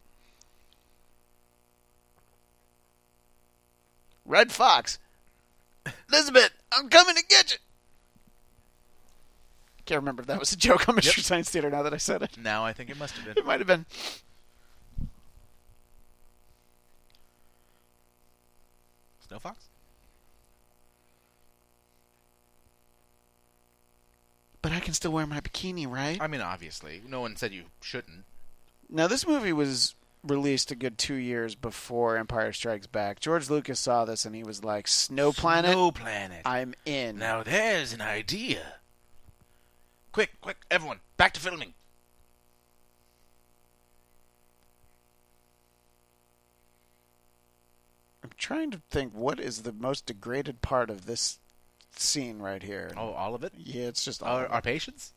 Red Fox. Elizabeth, I'm coming to get you. Can't remember if that was a joke on Mystery Yep. Science Theater now that I said it. Now I think it must have been. It might have been. Snow Fox? But I can still wear my bikini, right? I mean, obviously. No one said you shouldn't. Now, this movie was released a good two years before Empire Strikes Back. George Lucas saw this and he was like, Snow Planet? Snow Planet. I'm in. Now there's an idea. Quick, quick, everyone, back to filming. I'm trying to think what is the most degraded part of this scene right here. Oh, all of it? Yeah, it's just all Our, of it. our patience?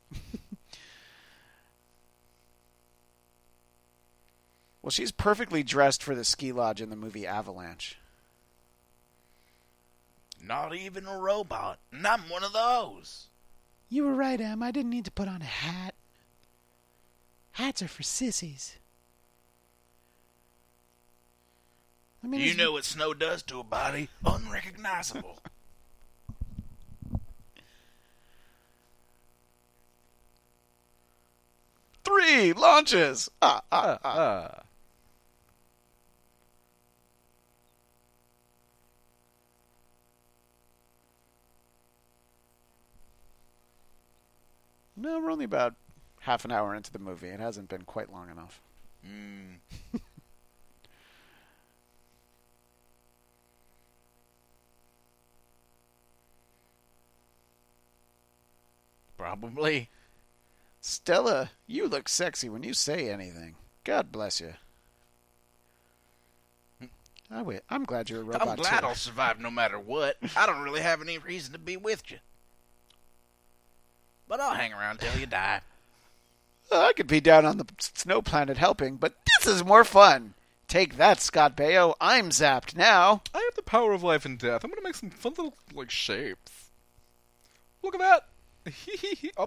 Well, she's perfectly dressed for the ski lodge in the movie Avalanche. Not even a robot. And I'm one of those. You were right, Em. I didn't need to put on a hat. Hats are for sissies. I mean, You it's- know what snow does to a body? Unrecognizable. Three launches! Ah, ah, ah. Uh, No, we're only about half an hour into the movie. It hasn't been quite long enough. mm. Probably. Stella, you look sexy when you say anything. God bless you. I wait. I'm glad you're a robot I'm glad too. I'll survive no matter what. I don't really have any reason to be with you. But I'll hang around till you die. Well, I could be down on the snow planet helping, but this is more fun. Take that, Scott Baio. I'm zapped now. I have the power of life and death. I'm going to make some fun little, like, shapes. Look at that. Oh.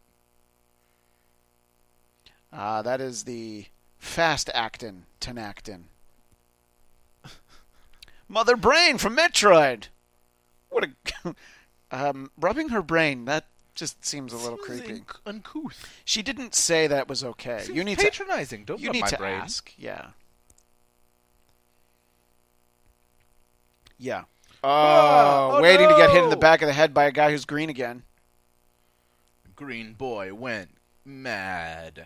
Ah, uh, that is the fast actin Tenactin. Mother Brain from Metroid. What a... um, rubbing her brain, that just seems a little seems creepy. Inc- uncouth. She didn't say that was okay. Seems you need patronizing. to, Don't you rub need my to brain. ask. Yeah. Yeah. Oh, oh waiting no! to get hit in the back of the head by a guy who's green again. Green boy went mad.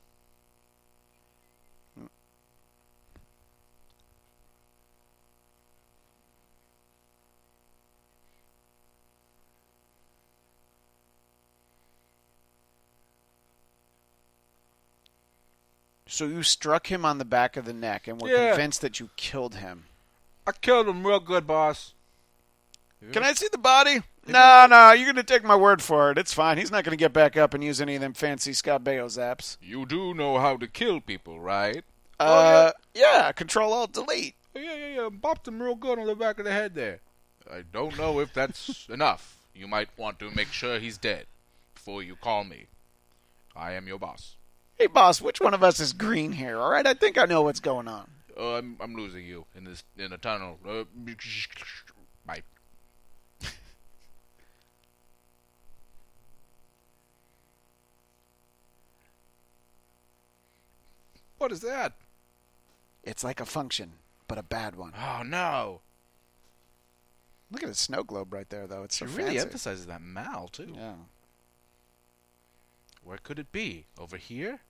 So you struck him on the back of the neck and were Yeah. convinced that you killed him. I killed him real good, boss. Can I see the body? No, no, you're going to take my word for it. It's fine. He's not going to get back up and use any of them fancy Scott Baio zaps. You do know how to kill people, right? Uh, yeah, Control Alt Delete. Yeah, yeah, yeah. Bopped him real good on the back of the head there. I don't know if that's enough. You might want to make sure he's dead before you call me. I am your boss. Hey, boss, which one of us is green here? All right, I think I know what's going on. Uh, I'm I'm losing you in this in a tunnel. Uh, bye. What is that? It's like a function, but a bad one. Oh no! Look at the snow globe right there, though. It's so It really fancy. emphasizes that Mal too. Yeah. Where could it be? Over here?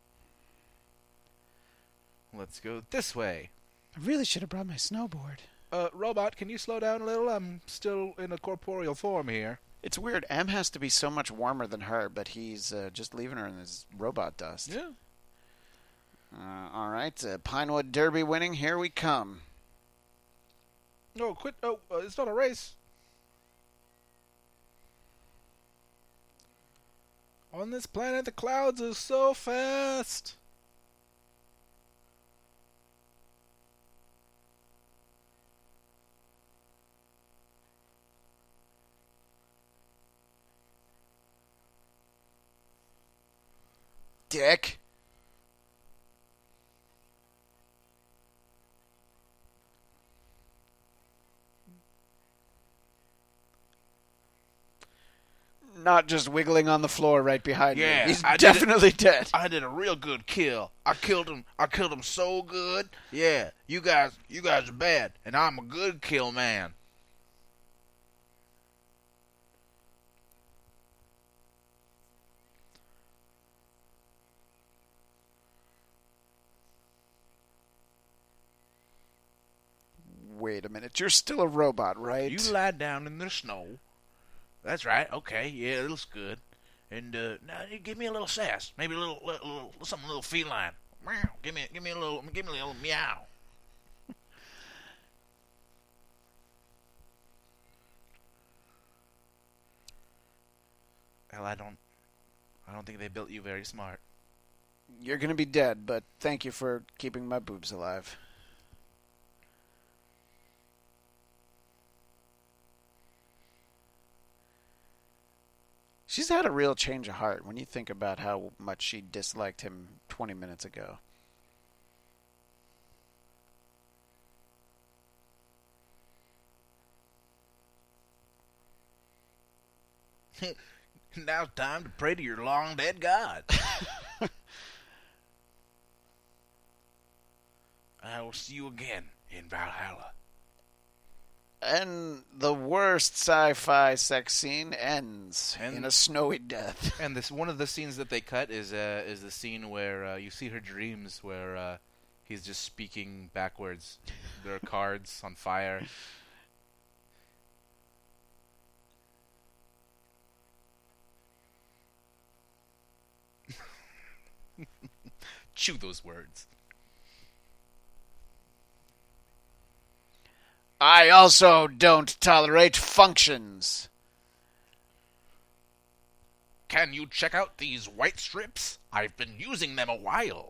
Let's go this way. I really should have brought my snowboard. Uh, robot, can you slow down a little? I'm still in a corporeal form here. It's weird. M has to be so much warmer than her, but he's uh, just leaving her in his robot dust. Yeah. Uh, all right, uh, Pinewood Derby winning. Here we come. No, quit. Oh, uh, it's not a race. On this planet, the clouds are so fast. Dick. Not just wiggling on the floor right behind Yeah, you. He's I did definitely dead. I did a real good kill. I killed him. I killed him so good. Yeah, you guys, you guys are bad, and I'm a good kill man. Wait a minute. You're still a robot, right? You lie down in the snow. That's right. Okay. Yeah, it looks good. And uh, now you give me a little sass. Maybe a little, little, little something a little feline. Meow. Give me, give me a little, give me a little meow. Well, I don't, I don't think they built you very smart. You're going to be dead, but thank you for keeping my boobs alive. She's had a real change of heart when you think about how much she disliked him twenty minutes ago. Now it's time to pray to your long dead god. I will see you again in Valhalla. And the worst sci-fi sex scene ends And- in a snowy death. And this one of the scenes that they cut is uh, is the scene where uh, you see her dreams, where uh, he's just speaking backwards. There are cards on fire. Chew those words. I also don't tolerate functions. Can you check out these white strips? I've been using them a while.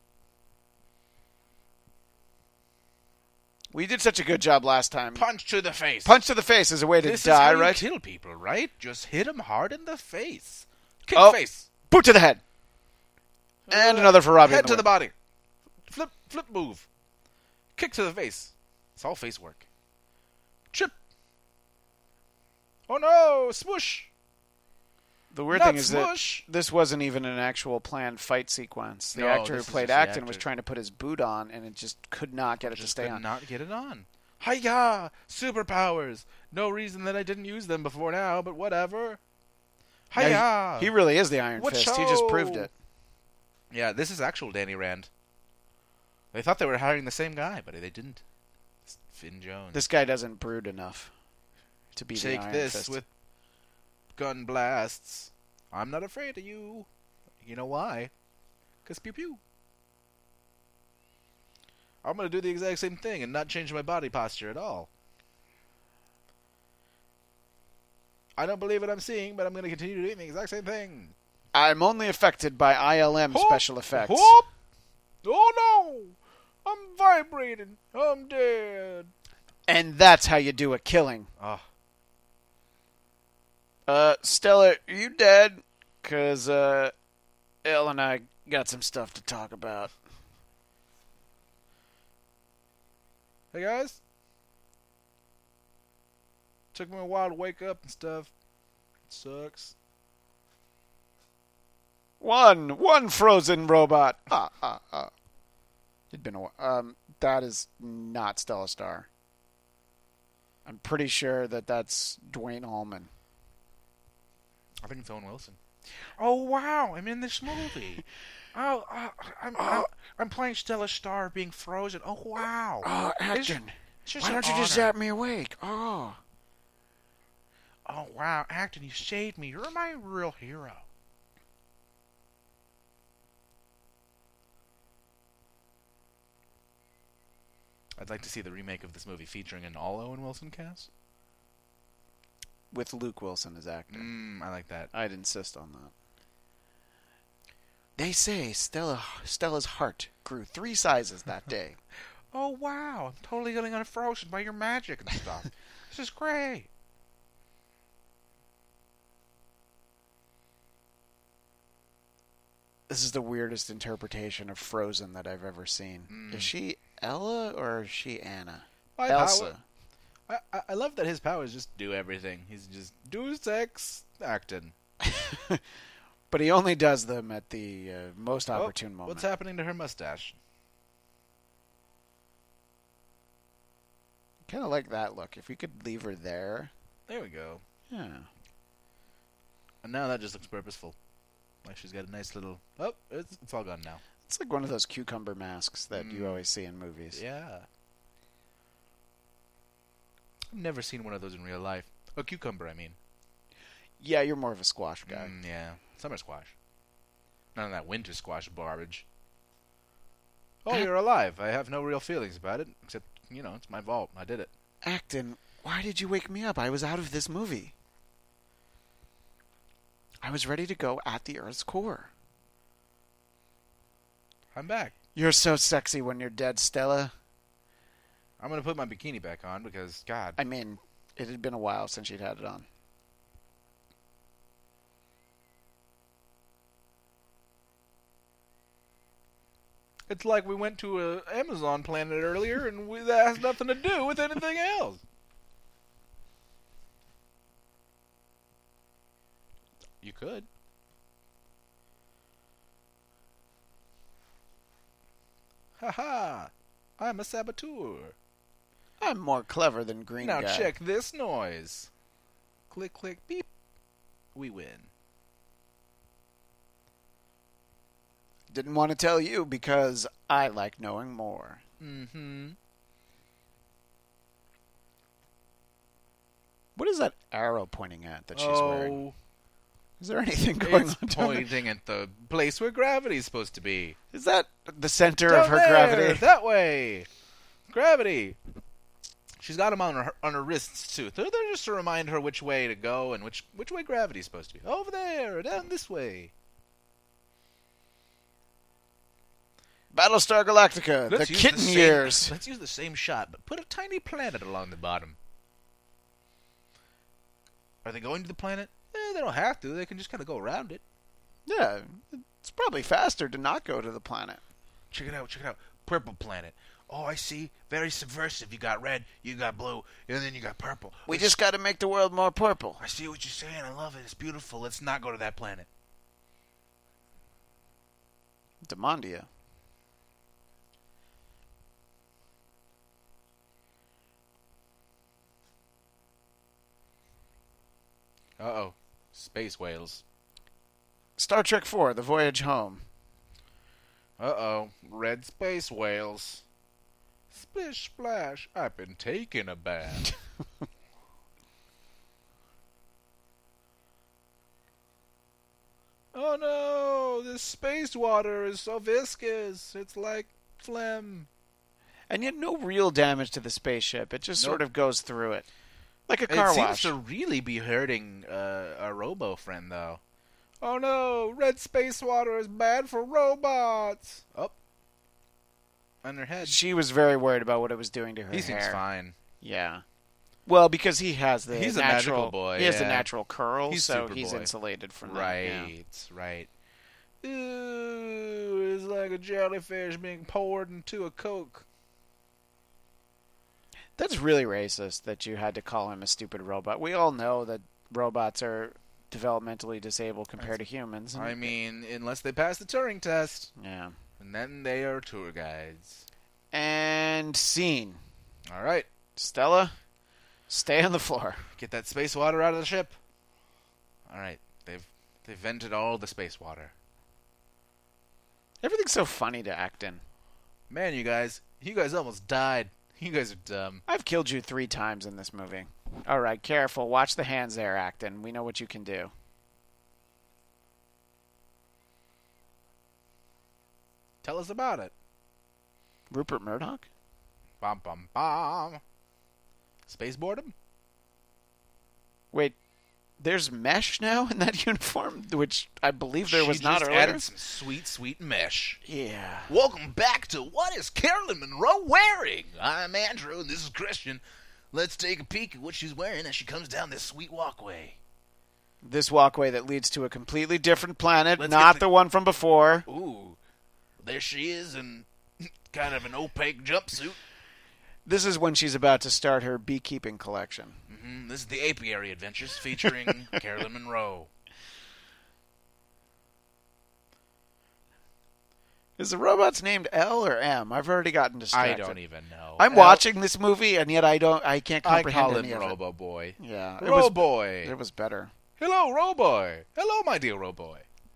We did such a good job last time. Punch to the face. Punch to the face is a way to this die, is how right? You kill people, right? Just hit them hard in the face. Kick Oh. face. Boot to the head. And another for Robbie. Head in the to the win. body. Flip, flip move. Kick to the face. It's all face work. Chip. Oh no, smoosh. The weird Not thing is smush. that this wasn't even an actual planned fight sequence. The No, actor who this is played just the Acton was actor. trying to put his boot on, and it just could not get it to Just stay could on. not get it on. Hiya! Superpowers. No reason that I didn't use them before now, but whatever. Hiya! Yeah, he, he really is the Iron What Fist. He just show? proved it. Yeah, this is actual Danny Rand. They thought they were hiring the same guy, but they didn't. It's Finn Jones. This guy doesn't brood enough to be the Take Iron this Fist. with gun blasts. I'm not afraid of you. You know why? Because pew pew. I'm going to do the exact same thing and not change my body posture at all. I don't believe what I'm seeing, but I'm going to continue doing the exact same thing. I'm only affected by I L M Whoop, special effects. whoop. Oh no! I'm vibrating. I'm dead. And that's how you do a killing. Oh. Uh, Stella, are you dead? Because, uh, Elle and I got some stuff to talk about. Hey guys. Took me a while to wake up and stuff. It sucks. One, one frozen robot. Ah, ah, ah. It'd been a while. Um, that is not Stella Star. I'm pretty sure that that's Dwayne Allman. I think it's Owen Wilson. Oh wow! I'm in this movie. oh, uh, I'm, I'm I'm playing Stella Star being frozen. Oh wow! Oh, It's- Acton. it's just Why an don't you just honor. zap me awake? Oh. Oh wow, Acton, you saved me. You're my real hero. I'd like to see the remake of this movie featuring an all Owen Wilson cast. With Luke Wilson as actor. Mm, I like that. I'd insist on that. They say Stella Stella's heart grew three sizes that day. Oh wow, I'm totally getting unfrozen by your magic and stuff. This is great. This is the weirdest interpretation of Frozen that I've ever seen. Mm. Is she Ella or is she Anna? My Elsa. power- I, I I love that his powers just do everything. He's just do sex acting. But he only does them at the uh, most opportune Oh, moment. what's happening to her mustache? Kind of like that look. If we could leave her there. There we go. Yeah. And now that just looks purposeful. Like she's got a nice little... Oh, it's, it's all gone now. It's like one of those cucumber masks that you Mm. always see in movies. Yeah. I've never seen one of those in real life. A cucumber, I mean. Yeah, you're more of a squash guy. Mm, yeah. Summer squash. None of that winter squash garbage. Oh, you're alive. I have no real feelings about it. Except, you know, it's my fault. I did it. Acton, why did you wake me up? I was out of this movie. I was ready to go at the Earth's core. I'm back. You're so sexy when you're dead, Stella. I'm going to put my bikini back on because, God. I mean, it had been a while since you'd had it on. It's like we went to a Amazon planet earlier and we, that has nothing to do with anything else. You could. Haha! I'm a saboteur. I'm more clever than Green Now Guy. check this noise. Click, click, beep. We win. Didn't want to tell you because I like knowing more. Mm-hmm. What is that arrow pointing at that she's oh, wearing? Is there anything going it's on down there? pointing at the place where gravity's supposed to be. Is that the center Down of her there, gravity? that way. Gravity. She's got them on her on her wrists too. They're, they're just to remind her which way to go and which which way gravity's supposed to be. Over there, or down this way. Battlestar Galactica, Let's the use kitten same- years. Let's use the same shot, but put a tiny planet along the bottom. Are they going to the planet? Eh, they don't have to. They can just kind of go around it. Yeah, it's probably faster to not go to the planet. Check it out, check it out. Purple planet. Oh, I see. Very subversive. You got red, you got blue, and then you got purple. We Let's- just got to make the world more purple. I see what you're saying. I love it. It's beautiful. Let's not go to that planet. Demondia. Uh-oh. Space whales. Star Trek four, The Voyage Home. Uh-oh. Red space whales. Splish splash. I've been taking a bath. Oh no! This space water is so viscous. It's like phlegm. And yet no real damage to the spaceship. It just Nope. sort of goes through it. Like a It car seems wash. to really be hurting uh, our robo friend, though. Oh no! Red space water is bad for robots. Oh, on her head. She was very worried about what it was doing to her He hair. seems fine. Yeah. Well, because he has the He's a natural, magical boy, He has the yeah. natural curl, He's so Superboy. he's insulated from Right, that. Yeah. right. Ooh, it's like a jellyfish being poured into a Coke. That's really racist that you had to call him a stupid robot. We all know that robots are developmentally disabled compared to humans. I mean, unless they pass the Turing test, yeah. and then they are tour guides. And scene. All right, Stella, stay on the floor. get that space water out of the ship. All right, they've they've vented all the space water. Everything's so funny to act in. Man, you guys, you guys almost died. You guys are dumb. I've killed you three times in this movie. All right, careful. Watch the hands there, Acton. We know what you can do. Tell us about it. Rupert Murdoch? Bum bum bum. Space boredom? Wait, there's mesh now in that uniform, which I believe there was She not just earlier. added some sweet, sweet mesh. Yeah. Welcome back to What is Carolyn Monroe Wearing? I'm Andrew, and this is Christian. Let's take a peek at what she's wearing as she comes down this sweet walkway. This walkway that leads to a completely different planet, Let's not get the... the- one from before. Ooh, there she is in kind of an opaque jumpsuit. This is when she's about to start her beekeeping collection. Mm-hmm. This is the Apiary Adventures featuring Carolyn Monroe. Is the robot's named L or M? I've already gotten I distracted. don't even know. I'm L- watching this movie, and yet I don't. I can't I comprehend call him any of it. Robo Boy. Yeah, it was, Roboy. it was better. Hello, Roboy. Hello, my dear Roboy.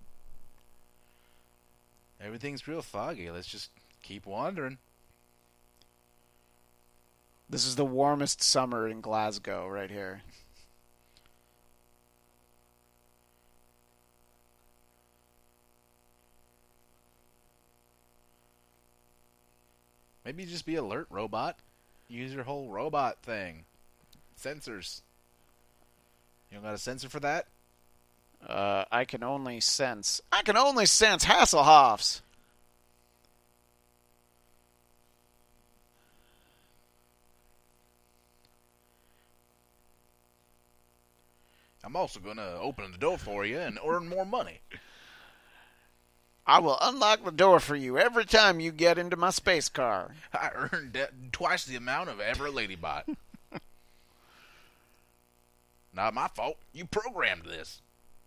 Everything's real foggy. Let's just keep wandering. This is the warmest summer in Glasgow right here. Maybe just be alert, robot. Use your whole robot thing. Sensors. You don't got a sensor for that? Uh, I can only sense. I can only sense Hasselhoffs. I'm also going to open the door for you and earn more money. I will unlock the door for you every time you get into my space car. I earned that twice the amount of ever Ladybot. Not my fault. You programmed this.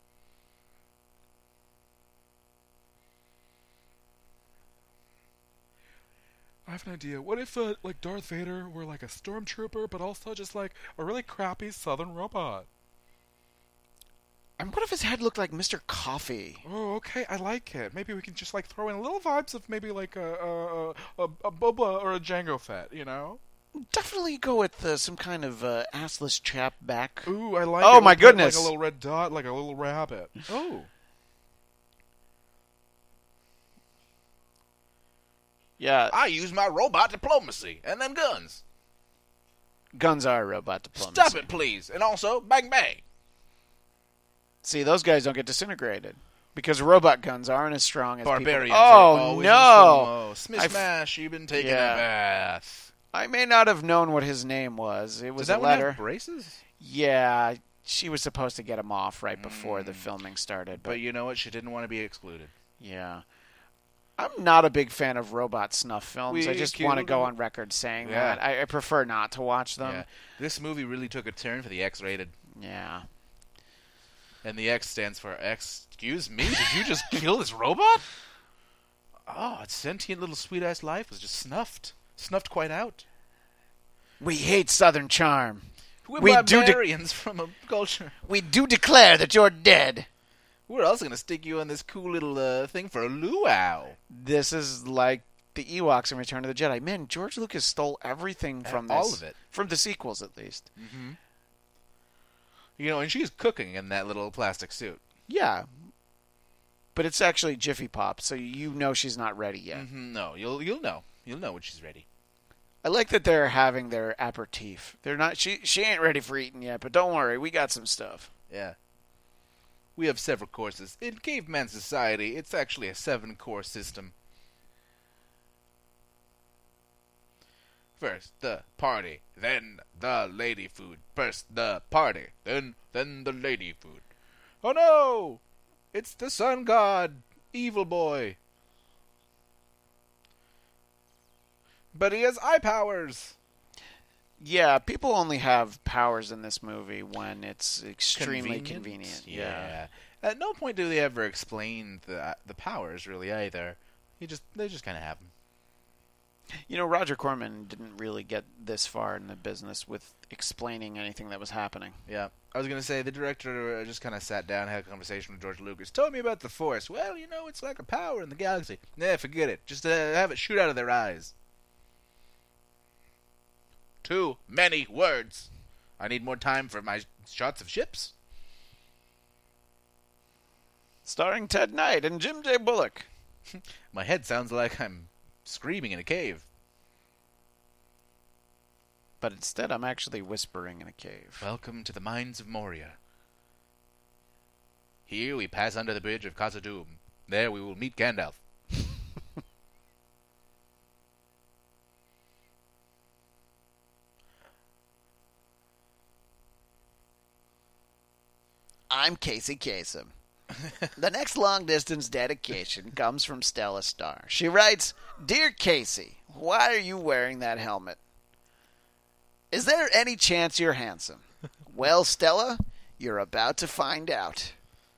I have an idea. What if, uh, like, Darth Vader were like a stormtrooper, but also just like a really crappy southern robot? And what if his head looked like Mister Coffee? Oh, okay, I like it. Maybe we can just like throw in little vibes of maybe like a a a, a Boba or a Jango Fett, you know? Definitely go with uh, some kind of uh, assless chap back. Ooh, I like. Oh, it. my We'll put, goodness. Like a little red dot, like a little rabbit. Oh, Yeah, I use my robot diplomacy and them guns. Guns are robot diplomacy. Stop it, please. And also, bang bang. See, those guys don't get disintegrated because robot guns aren't as strong as Barbarians. People. Are Oh always no! in slow-mo. I Smish smash. You've been taking Yeah. a bath. I may not have known what his name was. It was Does that a one letter. have braces? Yeah, she was supposed to get him off right before Mm. the filming started. But, But you know what? She didn't want to be excluded. yeah. I'm not a big fan of robot snuff films. We I just want to killed go him. on record saying Yeah. that. I, I prefer not to watch them. Yeah. This movie really took a turn for the X-rated. Yeah. And the X stands for, excuse me? Did you just kill this robot? Oh, its sentient little sweet-ass life was just snuffed. Snuffed quite out. We hate Southern charm. We're We do de- barbarians from a culture. We do declare that you're dead. We're also going to stick you on this cool little uh, thing for a luau. This is like the Ewoks in Return of the Jedi. Man, George Lucas stole everything from this. All of it. From the sequels, at least. Mm-hmm. You know, and she's cooking in that little plastic suit. Yeah. But it's actually Jiffy Pop, so you know she's not ready yet. Mm-hmm. No, you'll you'll know. You'll know when she's ready. I like that they're having their aperitif. They're not. She she ain't ready for eating yet, but don't worry, we got some stuff. Yeah. We have several courses. In caveman society, it's actually a seven-course system. First the party, then the lady food. First the party, then then the lady food. Oh no! It's the sun god, evil boy. But he has eye powers. Yeah, people only have powers in this movie when it's extremely Convenient? convenient. Yeah. At no point do they ever explain the the powers really either. He just they just kind of have them. You know, Roger Corman didn't really get this far in the business with explaining anything that was happening. Yeah, I was gonna say the director uh, just kind of sat down, had a conversation with George Lucas. Told me about the Force. Well, you know, it's like a power in the galaxy. Nah, forget it. Just uh, have it shoot out of their eyes. Too many words. I need more time for my shots of ships. Starring Ted Knight and Jim J. Bullock. My head sounds like I'm screaming in a cave. But instead, I'm actually whispering in a cave. Welcome to the mines of Moria. Here we pass under the bridge of Khazad-dûm. There we will meet Gandalf. I'm Casey Kasem. The next long-distance dedication comes from Stella Starr. She writes, Dear Casey, why are you wearing that helmet? Is there any chance you're handsome? Well, Stella, you're about to find out.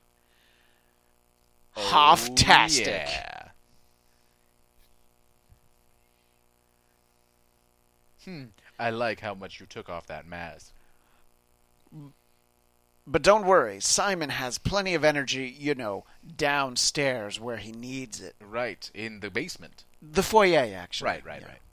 Hoff-tastic. Yeah. Hmm. I like how much you took off that mask. But don't worry, Simon has plenty of energy, you know, downstairs where he needs it. Right, in the basement. The foyer, actually. Right, right, Yeah. right.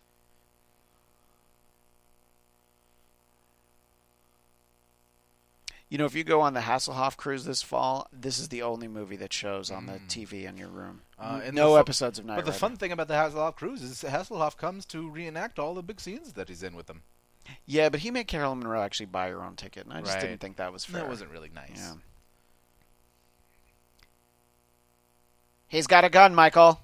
You know, if you go on the Hasselhoff cruise this fall, this is the only movie that shows on the Mm. T V in your room. Uh, and no the fu- episodes of Night But the Rider. fun thing about the Hasselhoff cruise is Hasselhoff comes to reenact all the big scenes that he's in with them. Yeah, but he made Carolyn Monroe actually buy her own ticket, and I just Right. didn't think that was fair. That wasn't really nice. Yeah. He's got a gun, Michael.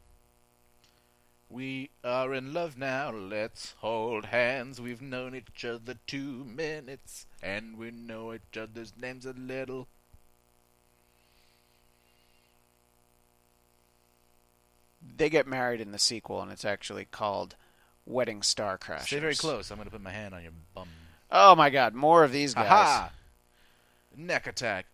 We are in love now, let's hold hands. We've known each other two minutes, and we know each other's names a little. They get married in the sequel, and it's actually called Wedding Star Crashers. Stay very close. I'm going to put my hand on your bum. Oh my God, more of these guys. Aha! Neck attack.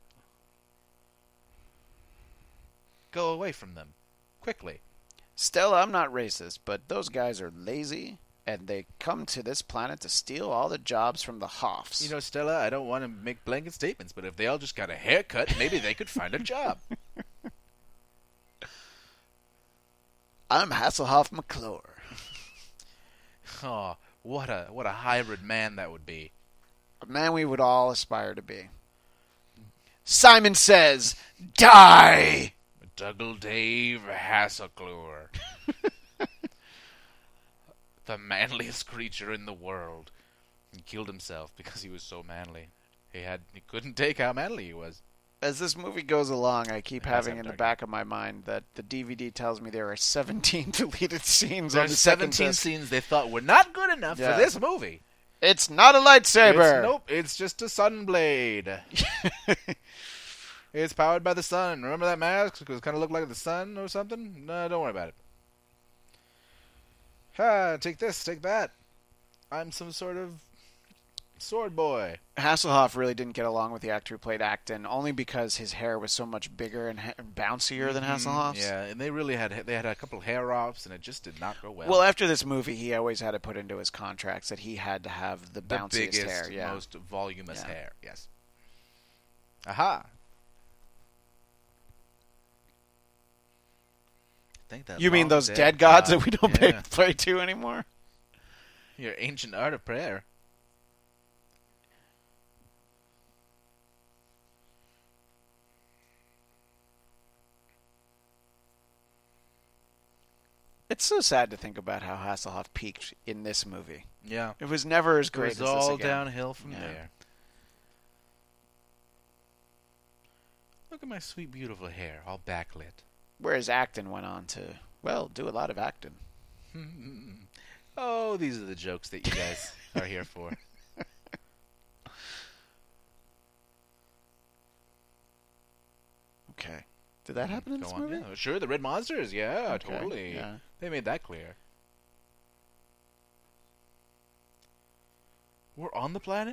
Go away from them. Quickly. Stella, I'm not racist, but those guys are lazy, and they come to this planet to steal all the jobs from the Hoffs. You know, Stella, I don't want to make blanket statements, but if they all just got a haircut, maybe they could find a job. I'm Hasselhoff McClure. Oh, what a what a hybrid man that would be. A man we would all aspire to be. Simon says, die! Dougal Dave Hasselclure. The manliest creature in the world. He killed himself because he was so manly. He had he couldn't take how manly he was. As this movie goes along, I keep It has having have in the dark- back of my mind that the D V D tells me there are seventeen deleted scenes on There's the second seventeen disc. scenes they thought were not good enough Yeah. for this movie. It's not a lightsaber. It's, nope, it's just a sunblade. It's powered by the sun. Remember that mask? Because it kind of looked like the sun or something? No, don't worry about it. Ah, take this, take that. I'm some sort of sword boy. Hasselhoff really didn't get along with the actor who played Acton, only because his hair was so much bigger and, ha- and bouncier than Hasselhoff's. Yeah, and they really had they had a couple hair offs, and it just did not go well. Well, after this movie, he always had to put into his contracts that he had to have the the bounciest biggest, hair. Yeah. most voluminous Yeah. hair. Yes. Aha. I think that You mean long those dead gods god. that we don't Yeah. pay, play to anymore? Your ancient art of prayer. It's so sad to think about how Hasselhoff peaked in this movie. Yeah. It was never as It great was as all this again. downhill from Yeah. there. Look at my sweet, beautiful hair, all backlit. Whereas Acton went on to, well, do a lot of acting. Oh, these are the jokes that you guys are here for. Okay. Did that happen in Go this on. movie? Yeah, sure, the Red Monsters. Yeah, Okay, totally. yeah. They made that clear. We're on the planet?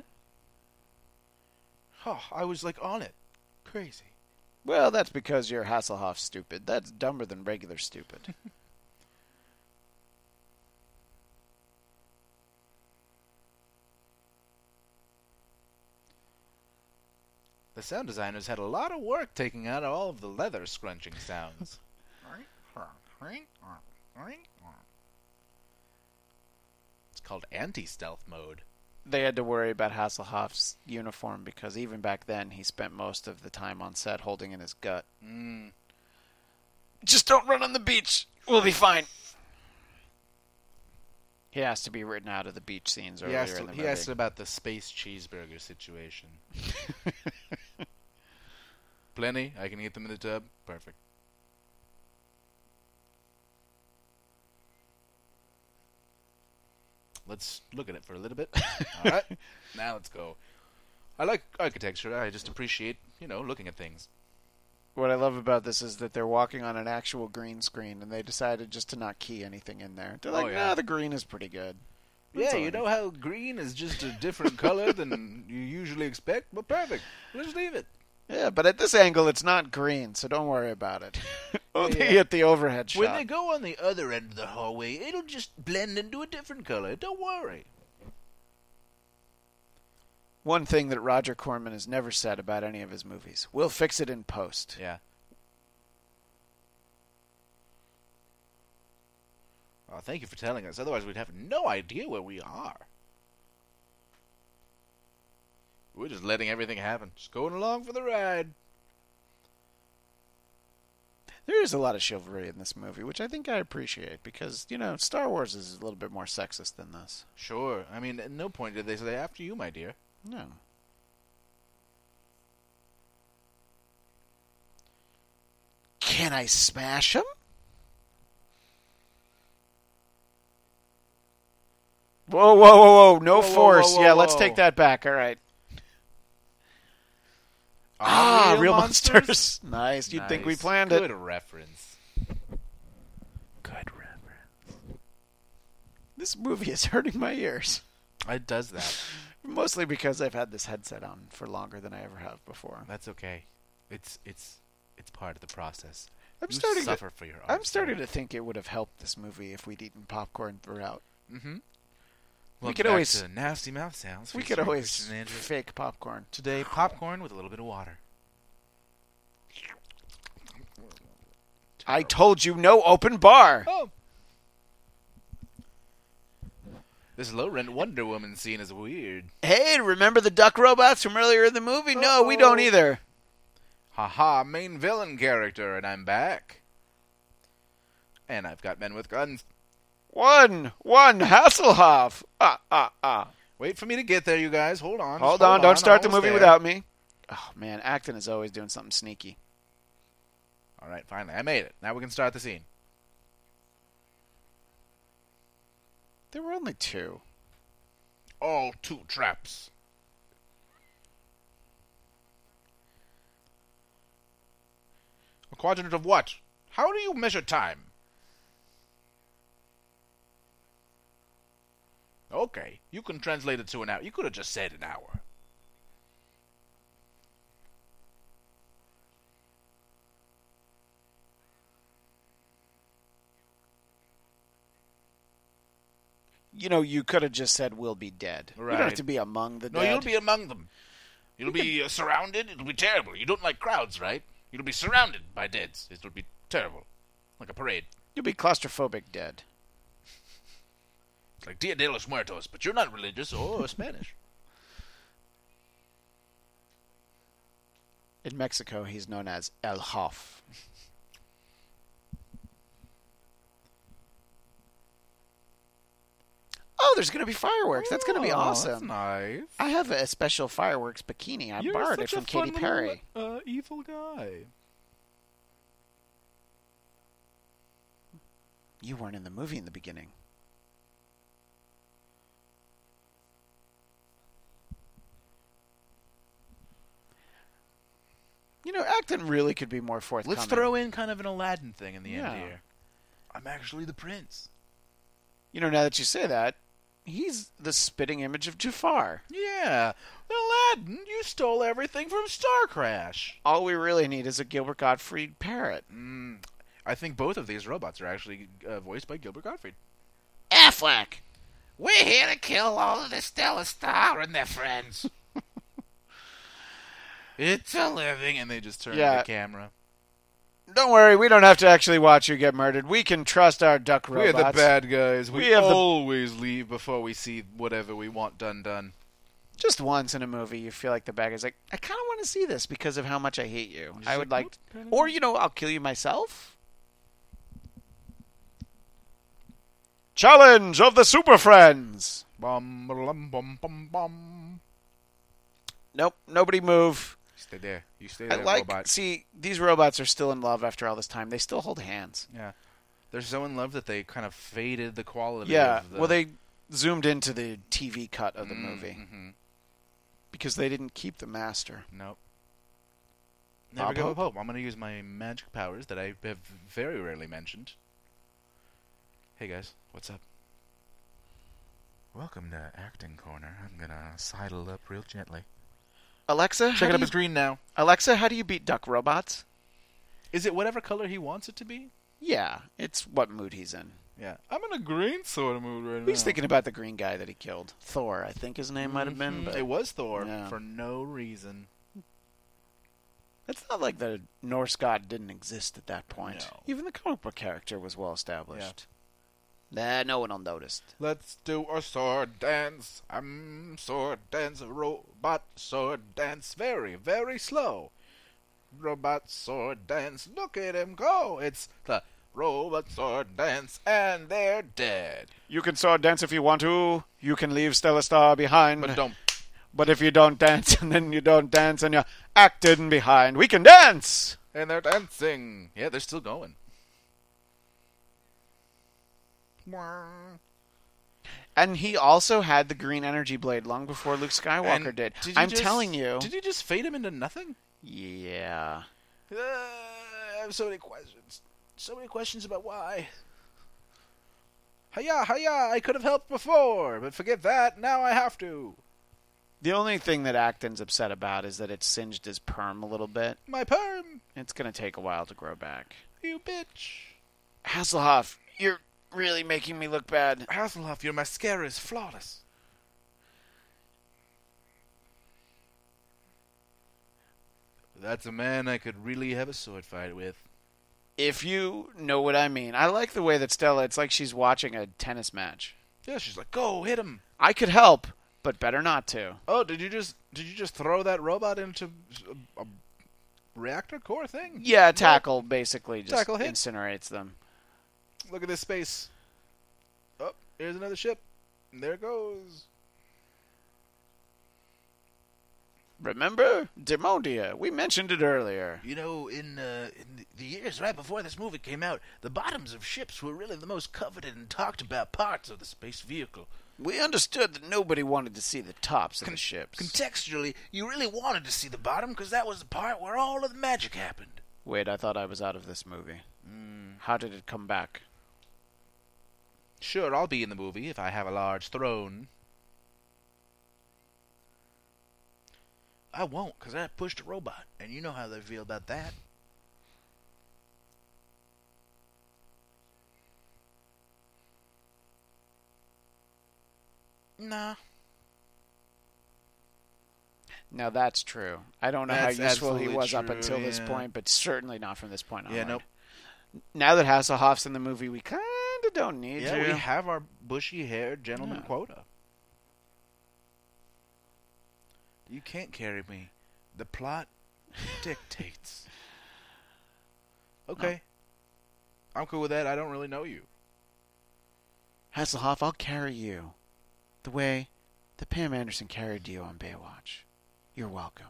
Oh, I was like on it. Crazy. Well, that's because you're Hasselhoff stupid. That's dumber than regular stupid. The sound designers had a lot of work taking out all of the leather scrunching sounds. It's called anti-stealth mode. They had to worry about Hasselhoff's uniform because even back then he spent most of the time on set holding in his gut. Mm. Just don't run on the beach. We'll be fine. He has to be written out of the beach scenes He earlier asked, in the he movie. asked about the space cheeseburger situation. Plenty? I can eat them in the tub? Perfect. Let's look at it for a little bit. All right. Now let's go. I like architecture. I just appreciate, you know, looking at things. What I love about this is that they're walking on an actual green screen, and they decided just to not key anything in there. They're like, Oh, yeah. nah, the green is pretty good. That's Yeah, all you I know need. how green is just a different color than you usually expect? Well, perfect. Let's leave it. Yeah, but at this angle, it's not green, so don't worry about it. Only Yeah. at the overhead shot. When they go on the other end of the hallway, it'll just blend into a different color. Don't worry. One thing that Roger Corman has never said about any of his movies: we'll fix it in post. Yeah. Well, thank you for telling us. Otherwise, we'd have no idea where we are. We're just letting everything happen. Just going along for the ride. There is a lot of chivalry in this movie, which I think I appreciate because, you know, Star Wars is a little bit more sexist than this. Sure. I mean, at no point did they say, after you, my dear. No. Can I smash him? Whoa, whoa, whoa, whoa. No Whoa, whoa, force. whoa, yeah, whoa, let's whoa. take that back. All right. Ah, real, monsters. Nice. You'd think we Nice. planned Good it. reference. Good reference. This movie is hurting my ears. It does that. Mostly because I've had this headset on for longer than I ever have before. That's okay. It's it's it's part of the process. I'm you starting to, suffer for your art. I'm starting to think it would have helped this movie if we'd eaten popcorn throughout. Mm-hmm. We could always to nasty mouth sounds. we could featuring always Christian Andrew. fake popcorn. Today, popcorn with a little bit of water. I told you no open bar. Oh. This low-rent Wonder Woman scene is weird. Hey, remember the duck robots from earlier in the movie? No, we don't Uh-oh. either. Haha, main villain character, and I'm back. And I've got men with guns. One, one, Hasselhoff. Ah, ah, ah. Wait for me to get there, you guys. Hold on. Hold Just on, don't start the almost movie there. without me. Oh, man, Acton is always doing something sneaky. All right, finally. I made it. Now we can start the scene. There were only two. All two traps. A quadrant of what? How do you measure time? Okay, you can translate it to an hour. You could have just said an hour. You know, you could have just said, we'll be dead. You don't have Right. to be among the No, dead. you'll be among them. You'll be uh, surrounded. It'll be terrible. You don't like crowds, right? You'll be surrounded by deads. It'll be terrible. Like a parade. You'll be claustrophobic dead. It's like Dia de los Muertos, but you're not religious or Spanish. In Mexico, he's known as El Hof. Oh, there's going to be fireworks. That's going to be Oh, awesome. That's nice. I have a special fireworks bikini. I You're borrowed it such from a Katy fun Perry. little, uh, evil guy. You weren't in the movie in the beginning. You know, Acton really could be more forthcoming. Let's throw in kind of an Aladdin thing in the Yeah. end here. I'm actually the prince. You know, now that you say that, he's the spitting image of Jafar. Yeah. Aladdin, you stole everything from Star Crash. All we really need is a Gilbert Gottfried parrot. Mm, I think both of these robots are actually uh, voiced by Gilbert Gottfried. Affleck! We're here to kill all of the Stellar Star and their friends. It's a living, and they just turn Yeah. the camera. Don't worry, we don't have to actually watch you get murdered. We can trust our duck robots. We're the bad guys. We, We have the- always leave before we see whatever we want done done. Just once in a movie, you feel like the bad guy's like, I kind of want to see this because of how much I hate you. Just I like, would like, "Nope, kinda or not." you know, I'll kill you myself. Challenge of the Super Friends. Bum, bum, bum, bum, bum. Nope, nobody move. Stay there. You stay I there, like. robot. See, these robots are still in love after all this time. They still hold hands. Yeah. They're so in love that they kind of faded the quality Yeah. of the... Well, they zoomed into the T V cut of the Mm, movie mhm. because they didn't keep the master. Nope. Never Bob give Hope? up hope. I'm going to use my magic powers that I have very rarely mentioned. Hey guys, what's up? Welcome to Acting Corner. I'm going to sidle up real gently. Alexa, how Check it do up you, his green now. Alexa, how do you beat duck robots? Is it whatever color he wants it to be? Yeah, it's what mood he's in. Yeah. I'm in a green sort of mood right now. He's thinking about the green guy that he killed. Thor, I think his name might have been. But It was Thor Yeah. for no reason. it's not like the Norse god didn't exist at that point. No. Even the comic book character was well established. Nah, no one will notice. Let's do a sword dance. I'm sword dance, robot sword dance. Very, very slow. Robot sword dance. Look at him go. It's the robot sword dance, and they're dead. You can sword dance if you want to. You can leave Stella Star behind. But don't. But if you don't dance, and then you don't dance, and you're acting behind, we can dance! And they're dancing. Yeah, they're still going. And he also had the green energy blade long before Luke Skywalker And did. you I'm just- telling you. Did you just fade him into nothing? Yeah. Uh, I have so many questions. So many questions about why. Hiya, hiya, I could have helped before, but forget that, now I have to. The only thing that Acton's upset about is that it singed his perm a little bit. My perm, It's going to take a while to grow back. you bitch. Hasselhoff, you're really making me look bad. Hasselhoff, your mascara is flawless. That's a man I could really have a sword fight with. If you know what I mean. I like the way that Stella, it's like she's watching a tennis match. Yeah, she's like, go, hit him. I could help, but better not to. Oh, did you just did you just throw that robot into a, a reactor core thing? Yeah, tackle basically just Tackle hit. incinerates them. Look at this space. Oh, here's another ship. And there it goes. Remember? Demontia. We mentioned it earlier. You know, in, uh, in the, the years right before this movie came out, the bottoms of ships were really the most coveted and talked about parts of the space vehicle. We understood that nobody wanted to see the tops of Con- the ships. Contextually, you really wanted to see the bottom because that was the part where all of the magic happened. Wait, I thought I was out of this movie. Mm. How did it come back? Sure, I'll be in the movie if I have a large throne. I won't, because I pushed a robot, and you know how they feel about that. Nah. Now that's true. I don't know That's how useful he absolutely was up true, until this yeah. point, but certainly not from this point on. Yeah, nope. Now that Hasselhoff's in the movie, we kind of don't need Yeah, you. we have our bushy-haired gentleman Yeah. quota. You can't carry me. The plot dictates. Okay. I'm cool with that. I don't really know you. Hasselhoff, I'll carry you the way that Pam Anderson carried you on Baywatch. You're welcome.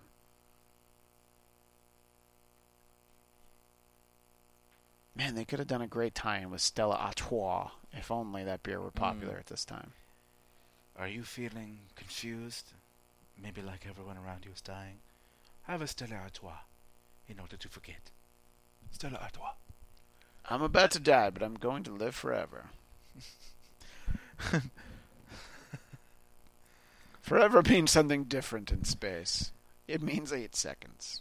Man, they could have done a great tie-in with Stella Artois if only that beer were popular Mm. at this time. Are you feeling confused? Maybe like everyone around you is dying? Have a Stella Artois in order to forget. Stella Artois. I'm about to die, but I'm going to live forever. Forever means something different in space. It means eight seconds.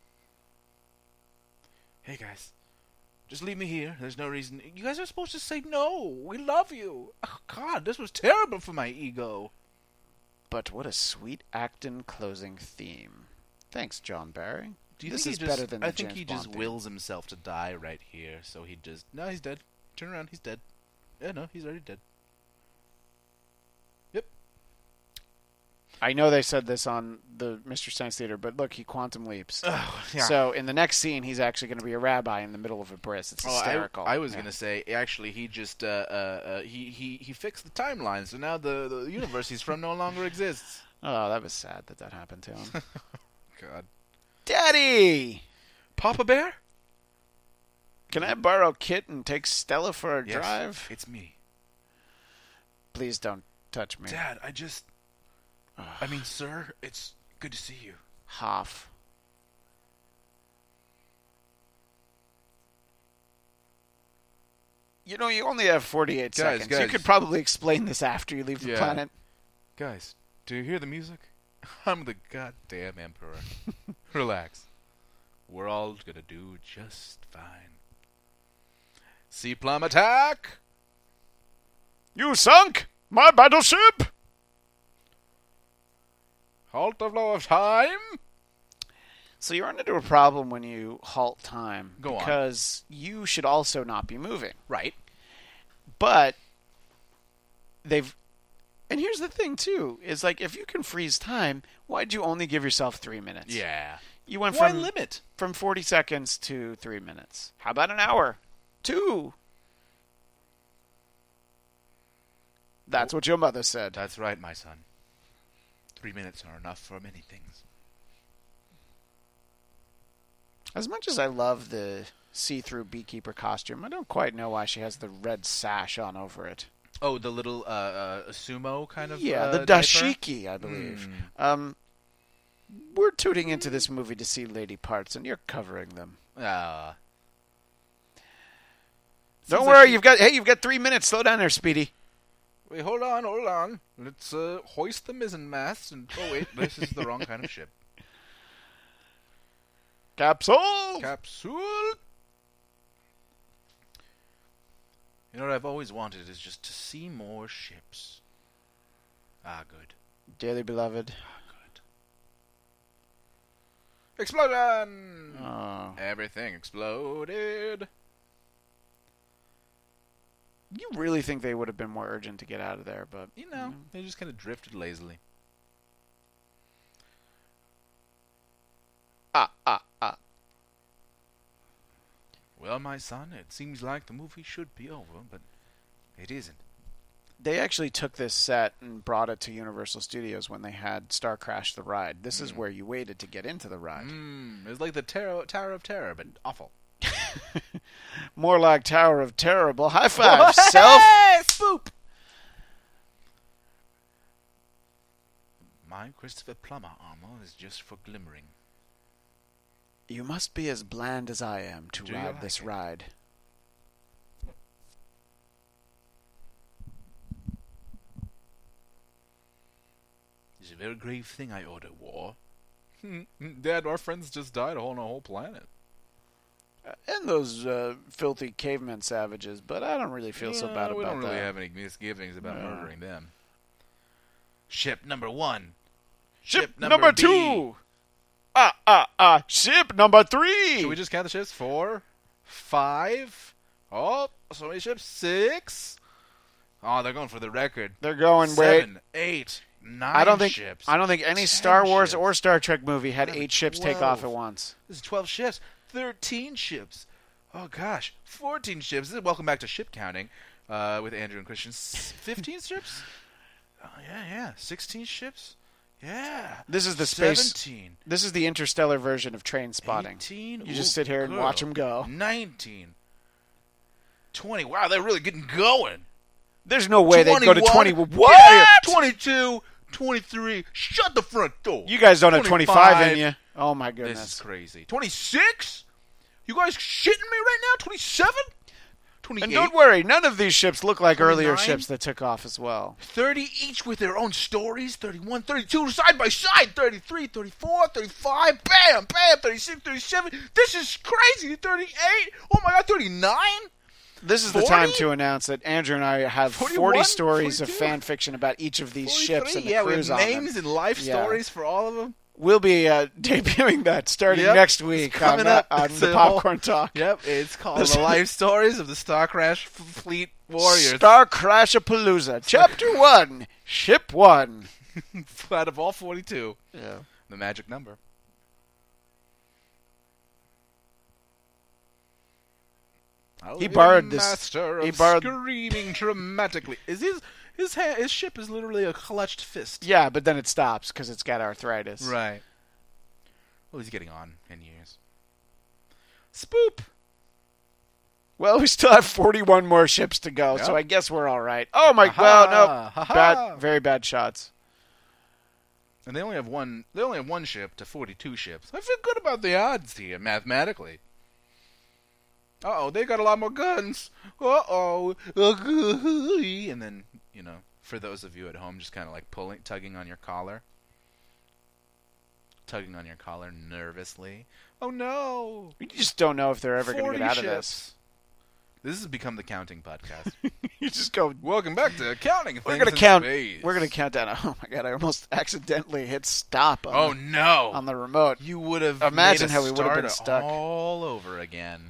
Hey guys, just leave me here. There's no reason. You guys are supposed to say no. We love you. Oh, God, this was terrible for my ego. But what a sweet Acton closing theme. Thanks, John Barry. Do you this think is he just, better than I the think James he Bond just theme. wills himself to die right here, so he just... No, he's dead. Turn around, he's dead. Yeah, no, he's already dead. Yep. I know they said this on the Mystery Science Theater, but look, he quantum leaps. Oh, yeah. So in the next scene, he's actually going to be a rabbi in the middle of a bris. It's Oh, I, hysterical. I was Yeah. gonna say, actually, he just uh, uh, uh, he he he fixed the timeline, so now the, the universe he's from no longer exists. Oh, that was sad that that happened to him. God, Daddy! Papa Bear? Can I borrow Kit and take Stella for a yes, drive? it's me, Please don't touch me. Dad, I just... I mean, sir, it's good to see you. Hoff. You know, you only have forty-eight Guys, seconds. You guys. could probably explain this after you leave the Yeah. planet. guys. Do you hear the music? I'm the goddamn emperor. Relax. We're all gonna do just fine. Sea plum attack! You sunk my battleship! Halt the flow of time! So you run into a problem when you halt time. Go on. Because you should also not be moving. Right. But they've... And here's the thing, too, is like, if you can freeze time, why'd you only give yourself three minutes? Yeah. You went Why from, limit? from forty seconds to three minutes. How about an hour? Two. That's what your mother said. That's right, my son. Three minutes are enough for many things. As much as I love the see-through beekeeper costume, I don't quite know why she has the red sash on over it. Oh, the little uh, uh, sumo kind of Yeah, uh, the diaper? dashiki, I believe. Hmm. Um, we're tuning into this movie to see lady parts, and you're covering them. Ah. Don't Seems worry, like she- you've got hey, you've got three minutes. Slow down there, Speedy. Wait, hold on, hold on. Let's uh, hoist the mizzen mast and... Oh, wait, this is the wrong kind of ship. Capsule. Capsule! You know what I've always wanted is just to see more ships. Ah, good. Dearly beloved. Ah, good. Explosion! Oh. Everything exploded. You really think they would have been more urgent to get out of there, but You know, they just kind of drifted lazily. ah ah ah. Well, my son, it seems like the movie should be over, but it isn't. They actually took this set and brought it to Universal Studios when they had Star Crash the ride. This mm. is where you waited to get into the ride. Mm. It was like the Tower, Tower of Terror, but awful. More like Tower of Terrible. High five, self. Spoop! My Christopher Plummer armor is just for glimmering. You must be as bland as I am to Do ride like this it? ride. It's a very grave thing I order, War. Dad, our friends just died on a whole planet. And those uh, filthy caveman savages, but I don't really feel yeah, so bad we about don't really that. have any misgivings about No. murdering them. Ship number one. Ship, number, B. two. Ah, ah, ah. Ship number three. Should we just count the ships? Four, five. Oh, so many ships. Six. Oh, they're going for the record. They're going wait. Seven, eight, nine I don't think ships. I don't think any ten Star Wars ships. or Star Trek movie had Eleven, eight ships take off at twelve. once. This is twelve ships. Thirteen ships. Oh gosh, fourteen ships. This is welcome back to ship counting uh, with Andrew and Christian. S- Fifteen ships. Oh yeah, yeah. Sixteen ships. Yeah. This is the space. Seventeen. This is the interstellar version of Train Spotting. eighteen. You just Ooh, sit here and girl. watch them go. Nineteen. Twenty. Wow, they're really getting going. There's no way they'd go to twenty. twenty-one. What? Yeah, twenty-two. Twenty-three. Shut the front door. You guys don't have twenty-five. twenty-five in you. Oh my This goodness. is crazy. Twenty-six. You guys shitting me right now? Twenty-seven. Twenty-eight. And don't worry, none of these ships look like earlier twenty-nine. ships that took off as well. thirty each with their own stories. thirty-one, thirty-two, side by side. thirty-three, thirty-four, thirty-five. Bam, bam. thirty-six, thirty-seven. This is crazy. thirty-eight. Oh my god, thirty-nine. This is the forty? time to announce that Andrew and I have forty-one, forty stories of forty-two. fan fiction about each of these ships and the yeah, with crews on them. names and life Yeah. stories for all of them. We'll be uh, debuting that starting Yep. next It's week coming on, uh, up. on It's the a whole- Popcorn Talk. Yep, it's called This- The Life Stories of the Star Crash F- Fleet Warriors. Star Crashapalooza, Chapter one, Ship one. Out of all forty-two. Yeah. The magic number. I'll He be borrowed the this- Master he of borrowed- screaming dramatically. Is his his ha- his ship is literally a clutched fist. Yeah, but then it stops because it's got arthritis. Right. Well, he's getting on in years. Spoop. Well, we still have forty-one more ships to go, Yep. so I guess we're all right. Oh my! Aha, Well, no, ha-ha. bad, very bad shots. And they only have one. They only have one ship to forty-two ships. I feel good about the odds here mathematically. Uh oh, they got a lot more guns. Uh oh, and then you know, for those of you at home, just kind of like pulling, tugging on your collar, tugging on your collar nervously. Oh no! You just don't know if they're ever going to forty get out ships. of this. This has become the counting podcast. You just go. Welcome back to counting. We're things gonna in count. space. We're gonna count down. Oh my god! I almost accidentally hit stop. On Oh the, no! on the remote. You would have Imagine made how us we would have start been stuck. all over again.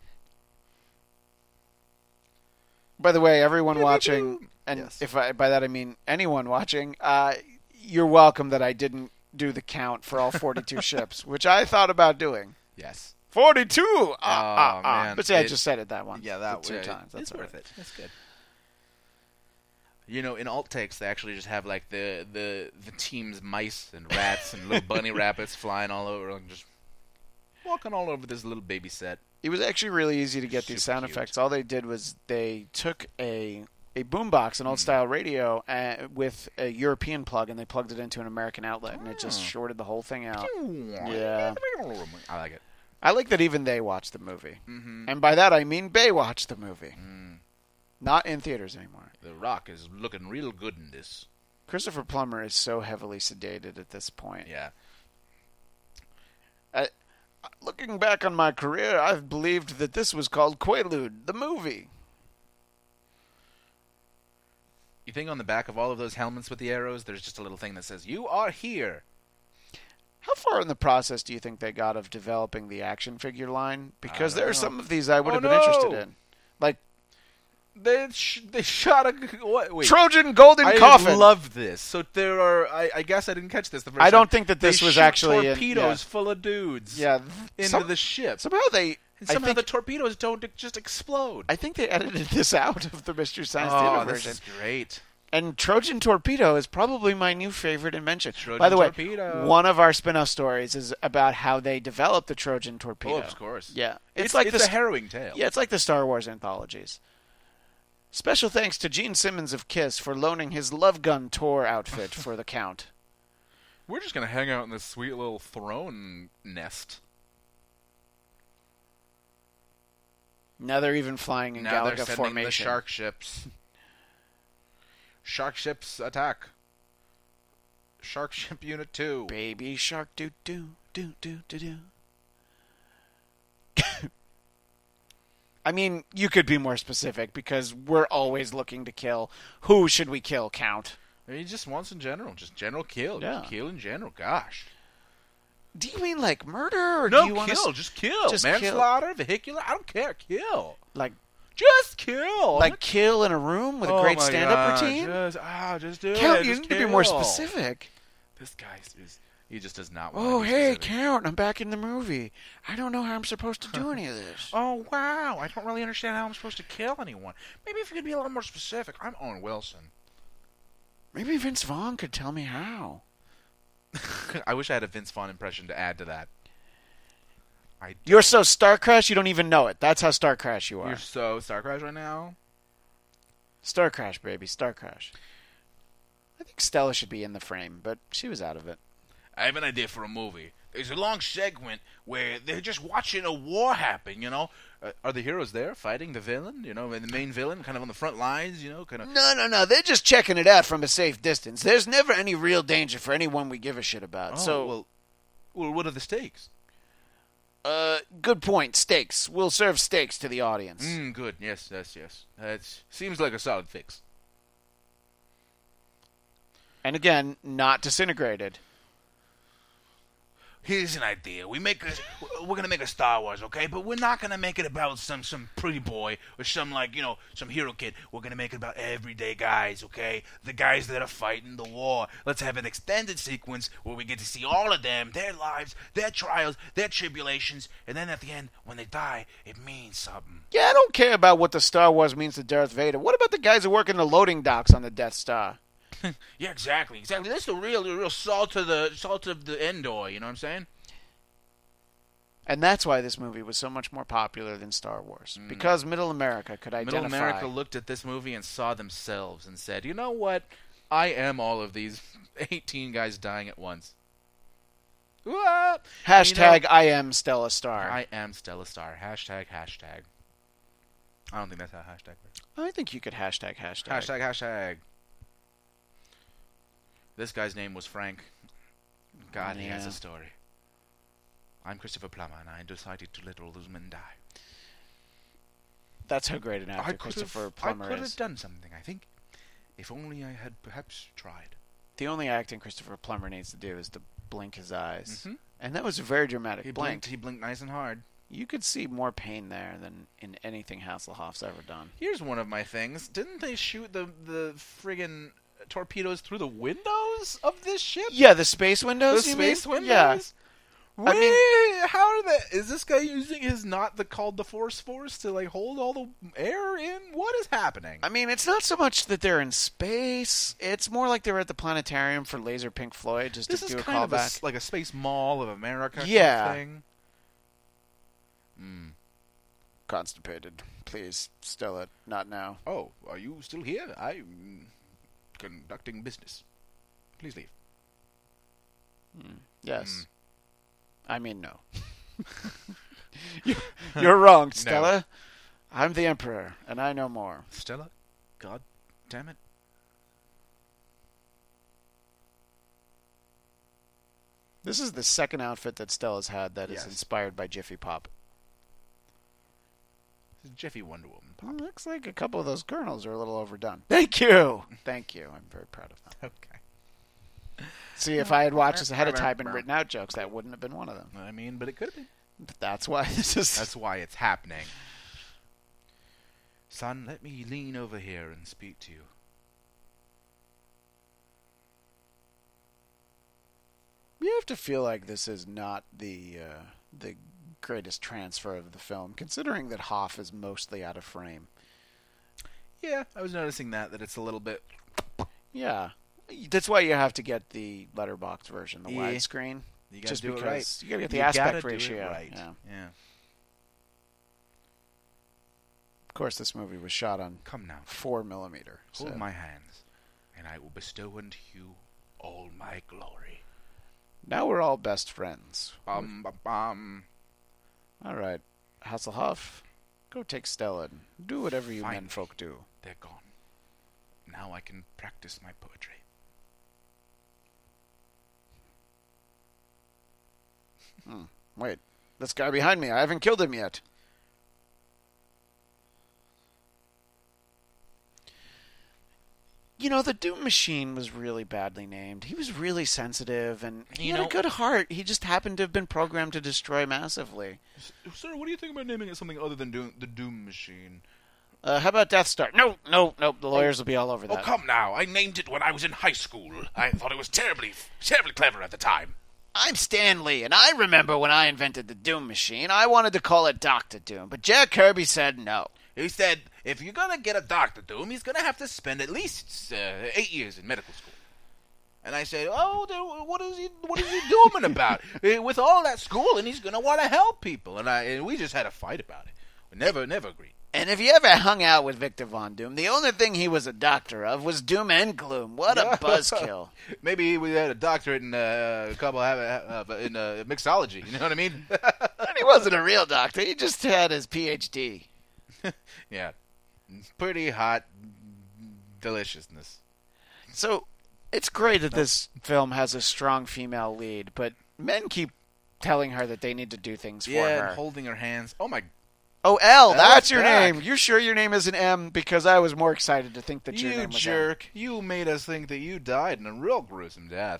By the way, everyone watching, and Yes. if I, by that I mean anyone watching, uh, you're welcome that I didn't do the count for all forty-two ships, which I thought about doing. Yes. forty-two! Ah, ah, Oh, ah. man. But see, I It- just said it that one. Yeah, that two way. times. That's it's all worth right. it. That's good. You know, in alt takes, they actually just have like the the the team's mice and rats and little bunny rabbits flying all over, and just walking all over this little baby set. It was actually really easy to get these Super sound cute. effects. All they did was they took a a boombox, an old style radio, uh, with a European plug, and they plugged it into an American outlet, and it just Oh. shorted the whole thing out. Yeah, I like it. I like that even they watched the movie, Mm-hmm. and by that I mean Bay watched the movie, Mm. not in theaters anymore. The Rock is looking real good in this. Christopher Plummer is so heavily sedated at this point. Yeah. I, looking back on my career, I've believed that this was called Quaalude, the movie. You think on the back of all of those helmets with the arrows, there's just a little thing that says, "You are here." How far in the process do you think they got of developing the action figure line? Because don't there are know. some of these I would Oh, have been no! interested in. Like They sh- they shot a what? Wait. Trojan Golden I Coffin. love this. So there are. I, I guess I didn't catch this the first I time. don't think that They this was shoot actually in- torpedoes yeah. full of dudes yeah. into some- the ship. somehow they And I somehow think- the torpedoes don't just explode. I think they edited this out of the Mystery Science oh, Theater this version. is great. And Trojan Torpedo is probably my new favorite invention. Trojan By the way, Torpedo. one of our spin-off stories is about how they developed the Trojan Torpedo. Oh, of course. Yeah. It's, like it's the a harrowing tale. Yeah, it's like the Star Wars anthologies. Special thanks to Gene Simmons of Kiss for loaning his Love Gun tour outfit for the Count. We're just gonna hang out in this sweet little throne nest. Now they're even flying in Now they're Galaga sending formation. the shark ships. Shark ships attack. Shark ship unit two. Baby shark do do do do do do. I mean, you could be more specific because we're always looking to kill. Who should we kill, Count? He just wants in general, just general kill. Yeah. Just kill in general. Gosh. Do you mean like murder, or No, do you want kill. to Just kill. just kill. Manslaughter, vehicular. I don't care. Kill. like Just kill. like kill in a room with a Oh great my stand-up God, routine? Just, ah, just do Count, it. you Just need to be more kill. specific. This guy is. He just does not want Oh, to be hey, specific. Count, I'm back in the movie. I don't know how I'm supposed to do any of this. Oh, wow. I don't really understand how I'm supposed to kill anyone. Maybe if you could be a little more specific. I'm Owen Wilson. Maybe Vince Vaughn could tell me how. I wish I had a Vince Vaughn impression to add to that. I You're so Star Crash, you don't even know it. That's how Star Crash you are. You're so Star Crash right now. Star Crash, baby, Star Crash. I think Stella should be in the frame, but she was out of it. I have an idea for a movie. There's a long segment where they're just watching a war happen, you know? Uh, are the heroes there fighting the villain, you know, and the main villain kind of on the front lines, you know, kind of... No, no, no. They're just checking it out from a safe distance. There's never any real danger for anyone we give a shit about. Oh, so, well, well, what are the stakes? uh, good point. Steaks. We'll serve steaks to the audience. Mm, good. Yes, yes, yes. That seems like a solid fix. And again, not disintegrated. Here's an idea. We make a, we're gonna make a Star Wars, okay? But we're not gonna make it about some some pretty boy or some like you know some hero kid. We're gonna make it about everyday guys, okay? The guys that are fighting the war. Let's have an extended sequence where we get to see all of them, their lives, their trials, their tribulations, and then at the end, when they die, it means something. Yeah, I don't care about what the Star Wars means to Darth Vader. What about the guys who work in the loading docks on the Death Star? Yeah, exactly, exactly. That's the real, the real salt of the salt of the Endor. You know what I'm saying? And that's why this movie was so much more popular than Star Wars. Because Middle America could identify. Middle America looked at this movie and saw themselves and said, "You know what? I am all of these eighteen guys dying at once." What? Hashtag You know, I am Stella Star. I am Stella Star. Hashtag hashtag. I don't think that's how hashtag works. I think you could hashtag hashtag. Hashtag hashtag. This guy's name was Frank. God, he has Yeah. a story. I'm Christopher Plummer, and I decided to let all those men die. That's how great an actor I could Christopher have, Plummer I could is. have done something, I think. If only I had perhaps tried. The only acting Christopher Plummer needs to do is to blink his eyes. Mhm. And that was a very dramatic He blink. blinked, he blinked nice and hard. You could see more pain there than in anything Hasselhoff's ever done. Here's one of my things. Didn't they shoot the, the friggin' torpedoes through the windows of this ship? Yeah, the space The windows. you space mean? windows? Yeah. I Wait, mean- how are they? Is this guy using his not the called the force force to like hold all the air in? What is happening? I mean, it's not so much that they're in space. It's more like they were at the planetarium for Laser Pink Floyd, just This to is do a kind of a callback. s like a space mall of America kind Yeah. of thing. Mm. Constipated. Please, Stella, not now. Oh, are you still here? I'm conducting business. Please leave. Yes. Mm. I mean, no. You- You're wrong, Stella. I'm the Emperor, and I know more. Stella? God damn it. This is the second outfit that Stella's had that is Yes. inspired by Jiffy Pop. This is Jeffy Wonder Woman. Well, looks like a couple of those kernels are a little overdone. Thank you. Thank you. I'm very proud of that. Okay. See, if I had watched this ahead of time and written out jokes, that wouldn't have been one of them. I mean, but it could have been. But that's why this is... That's why it's happening. Son, let me lean over here and speak to you. You have to feel like this is not the uh, the greatest transfer of the film, considering that Hoff is mostly out of frame. Yeah, I was noticing that, that it's a little bit... Yeah. That's why you have to get the letterbox version, the Yeah. widescreen. You gotta Just do because it right. you gotta get the You aspect gotta do it ratio. right. Yeah. yeah. Of course, this movie was shot on Come now. four millimeter. Hold so- my hands, and I will bestow unto you all my glory. Now we're all best friends. Bum, bum, bum. All right, Hasselhoff, go take Stella and do whatever you Finally. menfolk do. They're gone. Now I can practice my poetry. Hmm. Wait, this guy behind me, I haven't killed him yet. You know, the Doom Machine was really badly named. He was really sensitive, and he You had know- a good heart. He just happened to have been programmed to destroy massively. Sir, what do you think about naming it something other than Doom, the Doom Machine? Uh, how about Death Star? No, no, no. The lawyers will be all over Oh, that. come now. I named it when I was in high school. I thought it was terribly, terribly clever at the time. I'm Stan Lee, and I remember when I invented the Doom Machine, I wanted to call it Doctor Doom, but Jack Kirby said no. He said, if you're going to get a Doctor Doom, he's going to have to spend at least uh, eight years in medical school. And I said, oh, then what is he, what is he doing about? Eh, With all that school, and he's going to want to help people. And I, and we just had a fight about it. We never, never agreed. And if you ever hung out with Victor Von Doom, the only thing he was a doctor of was doom and gloom. What a buzzkill. Maybe we had a doctorate in uh, a couple of, uh, in uh, mixology. You know what I mean? And he wasn't a real doctor. He just had his P H D. Yeah. Pretty hot deliciousness. So it's great that this film has a strong female lead, but men keep telling her that they need to do things for Yeah, her. and holding her hands. Oh, my. Oh, L, L's that's your back. name. You're sure your name isn't M? Because I was more excited to think that your You name was M. jerk. You made us think that you died in a real gruesome death.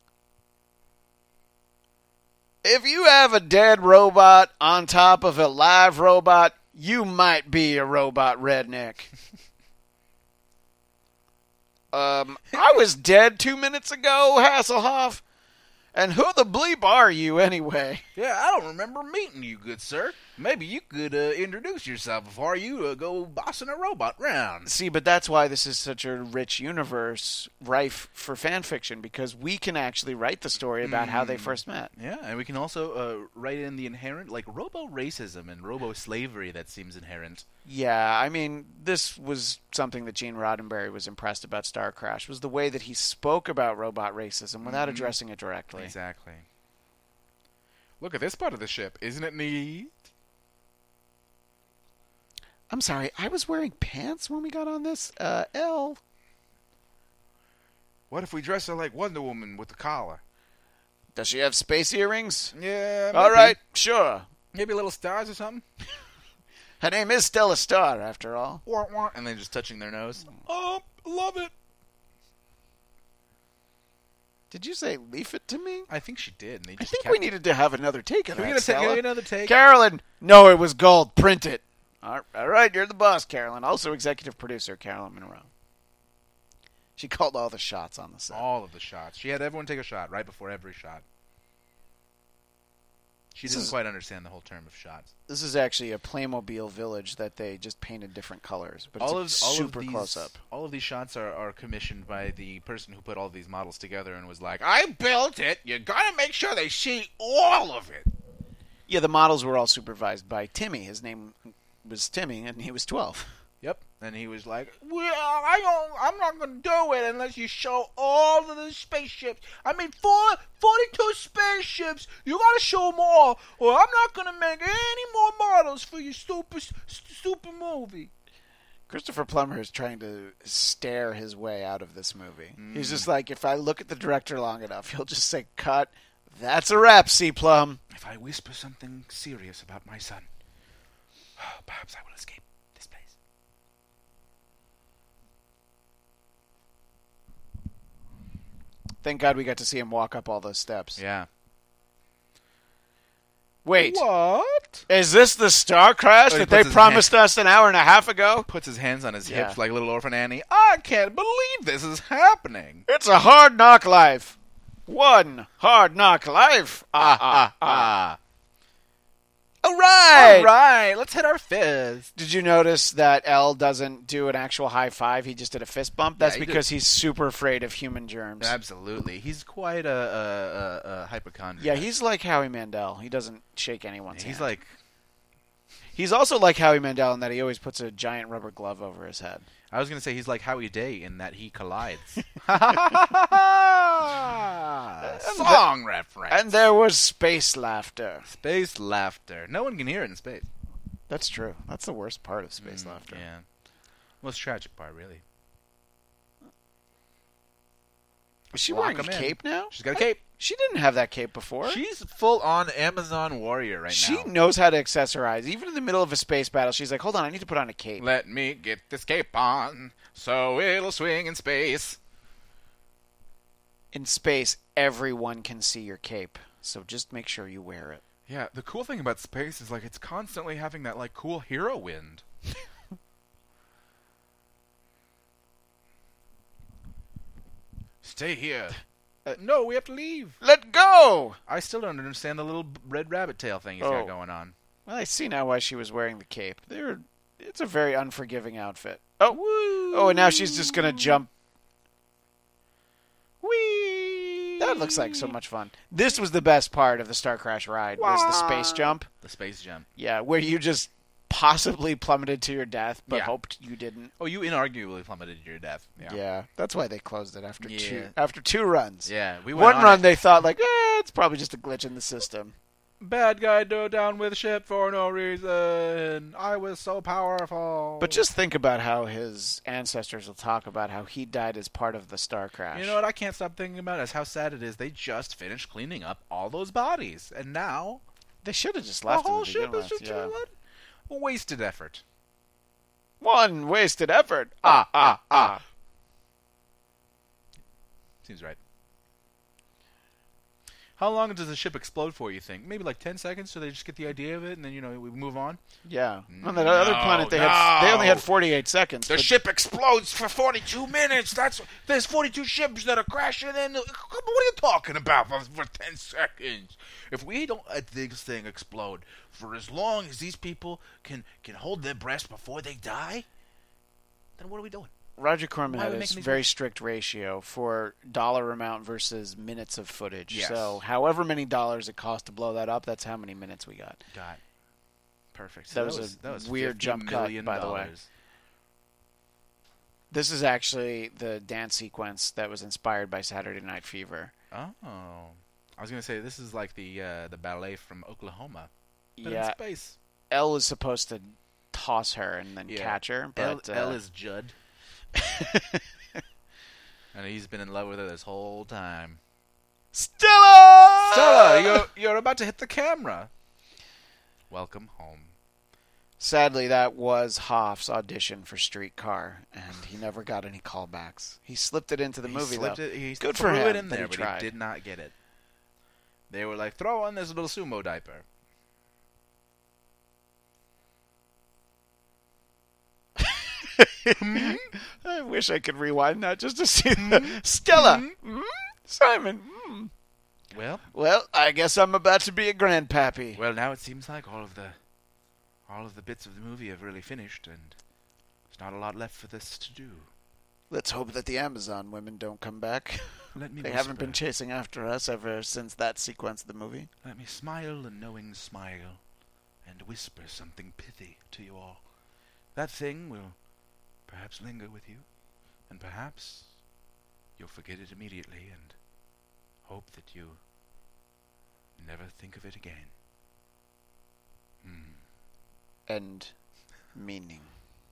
If you have a dead robot on top of a live robot, you might be a robot redneck. um, I was dead two minutes ago, Hasselhoff. And who the bleep are you, anyway? Yeah, I don't remember meeting you, good sir. Maybe you could uh, introduce yourself before you uh, go bossing a robot round. See, but that's why this is such a rich universe, rife for fan fiction, because we can actually write the story about how they first met. Yeah, and we can also uh, write in the inherent, like, robo-racism and robo-slavery that seems inherent. Yeah, I mean, this was something that Gene Roddenberry was impressed about Star Crash, was the way that he spoke about robot racism without Mhm. addressing it directly. Exactly. Look at this part of the ship. Isn't it neat? I'm sorry, I was wearing pants when we got on this? Uh, L. What if we dress her like Wonder Woman with the collar? Does she have space earrings? Yeah, All right, sure. Maybe little stars or something? Her name is Stella Star, after all. Wah, wah, and then just touching their nose. Oh, love it. Did you say leave it to me? I think she did. And they I just think kept... we needed to have another take of Can we that, get a ta- Stella. get another take? Carolyn! No, it was gold. Print it. All right, you're the boss, Carolyn. Also executive producer, Carolyn Monroe. She called all the shots on the set. All of the shots. She had everyone take a shot right before every shot. She This didn't is- quite understand the whole term of shots. This is actually a Playmobil village that they just painted different colors, but all it's of a all super of these, close up. All of these shots are, are commissioned by the person who put all these models together and was like, "I built it. You gotta make sure they see all of it." Yeah, the models were all supervised by Timmy. His name was Timmy, and he was twelve. Yep. And he was like, "Well, I don't, I'm not gonna do it unless you show all of the spaceships. I mean, four, forty-two spaceships. You gotta show them all, or I'm not gonna make any more models for your stupid, st- stupid movie." Christopher Plummer is trying to stare his way out of this movie. Mm. He's just like, if I look at the director long enough, he'll just say, cut. That's a wrap, C. Plum. If I whisper something serious about my son, perhaps I will escape this place. Thank God we got to see him walk up all those steps. Yeah. Wait, What? is this the Star Crash Oh, he that they puts his promised us an hour and a half ago? Puts his hands on his Yeah. hips like little orphan Annie. I can't believe this is happening. It's a hard knock life. One hard knock life. Ah, ah, ah. Ah. All right. All right, let's hit our fist. Did you notice that L doesn't do an actual high five? He just did a fist bump. That's he because he's super afraid of human germs. Absolutely. He's quite a, a, a, a hypochondriac. Yeah, he's like Howie Mandel. He doesn't shake anyone's He's hand. like... He's also like Howie Mandel in that he always puts a giant rubber glove over his head. I was going to say he's like Howie Day in that he collides. Song reference. And there was space laughter. Space laughter. No one can hear it in space. That's true. That's the worst part of space Mm, laughter. Yeah. Most tragic part, really. Is she Lock wearing a 'em in. cape now? She's got a cape. She didn't have that cape before. She's full-on Amazon warrior right she now. knows how to accessorize. Even in the middle of a space battle, she's like, hold on, I need to put on a cape. Let me get this cape on, so it'll swing in space. In space, everyone can see your cape, so just make sure you wear it. Yeah, the cool thing about space is like it's constantly having that like cool hero wind. Stay here. Uh, no, we have to leave. Let go! I still don't understand the little b- red rabbit tail thing he's Oh. got going on. Well, I see now why she was wearing the cape. They're, it's a very unforgiving outfit. Oh, oh, and now she's just gonna jump. Whee! That looks like so much fun. This was the best part of the Star Crash ride, was the space jump. The space jump. Yeah, where you just possibly plummeted to your death, but Yeah. hoped you didn't. Oh, you inarguably plummeted to your death. Yeah. Yeah, that's why they closed it after Yeah. two after two runs. Yeah, we went One on run, it. they thought like, eh, it's probably just a glitch in the system. Bad guy go down with ship for no reason. I was so powerful. But just think about how his ancestors will talk about how he died as part of the Star Crash. You know what I can't stop thinking about is how sad it is. They just finished cleaning up all those bodies, and now They should have just the left whole him to ship begin is with. just yeah. what? A wasted effort. One wasted effort. Ah, ah, ah. Seems right. How long does the ship explode for, you think? Maybe like ten seconds, so they just get the idea of it, and then, you know, we move on? Yeah. On that other No, planet, they had they only no. had forty-eight seconds. The but- ship explodes for forty-two minutes. That's There's forty-two ships that are crashing in. What are you talking about for, for ten seconds? If we don't let this thing explode for as long as these people can, can hold their breath before they die, then what are we doing? Roger Corman Why are had we a making these very movies? strict ratio for dollar amount versus minutes of footage. Yes. So however many dollars it cost to blow that up, that's how many minutes we got. God. Perfect. That was a that was weird fifty jump cut, million by the way. dollars. This is actually the dance sequence that was inspired by Saturday Night Fever. Oh. I was going to say, this is like the uh, the ballet from Oklahoma. But yeah, in space. Elle is supposed to toss her and then Yeah. catch her, Elle, but uh, Elle is Judd. And he's been in love with her this whole time. Stella! Stella, you're, you're about to hit the camera. Welcome home. Sadly, that was Hoff's audition for Streetcar, and he never got any callbacks. He slipped it into the he movie, slipped though. It, he Good threw for him it in that there, he but tried. he did not get it. They were like, throw on this little sumo diaper. I wish I could rewind that just to see the Stella, mm? Simon. Mm. Well, Well, I guess I'm about to be a grandpappy. well, now it seems like all of the all of the bits of the movie have really finished, and there's not a lot left for this to do. Let's hope that the Amazon women don't come back. Let me They whisper. haven't been chasing after us ever since that sequence of the movie. Let me smile a knowing smile, and whisper something pithy to you all. That thing will perhaps linger with you, and perhaps you'll forget it immediately and hope that you never think of it again. Hmm. And meaning.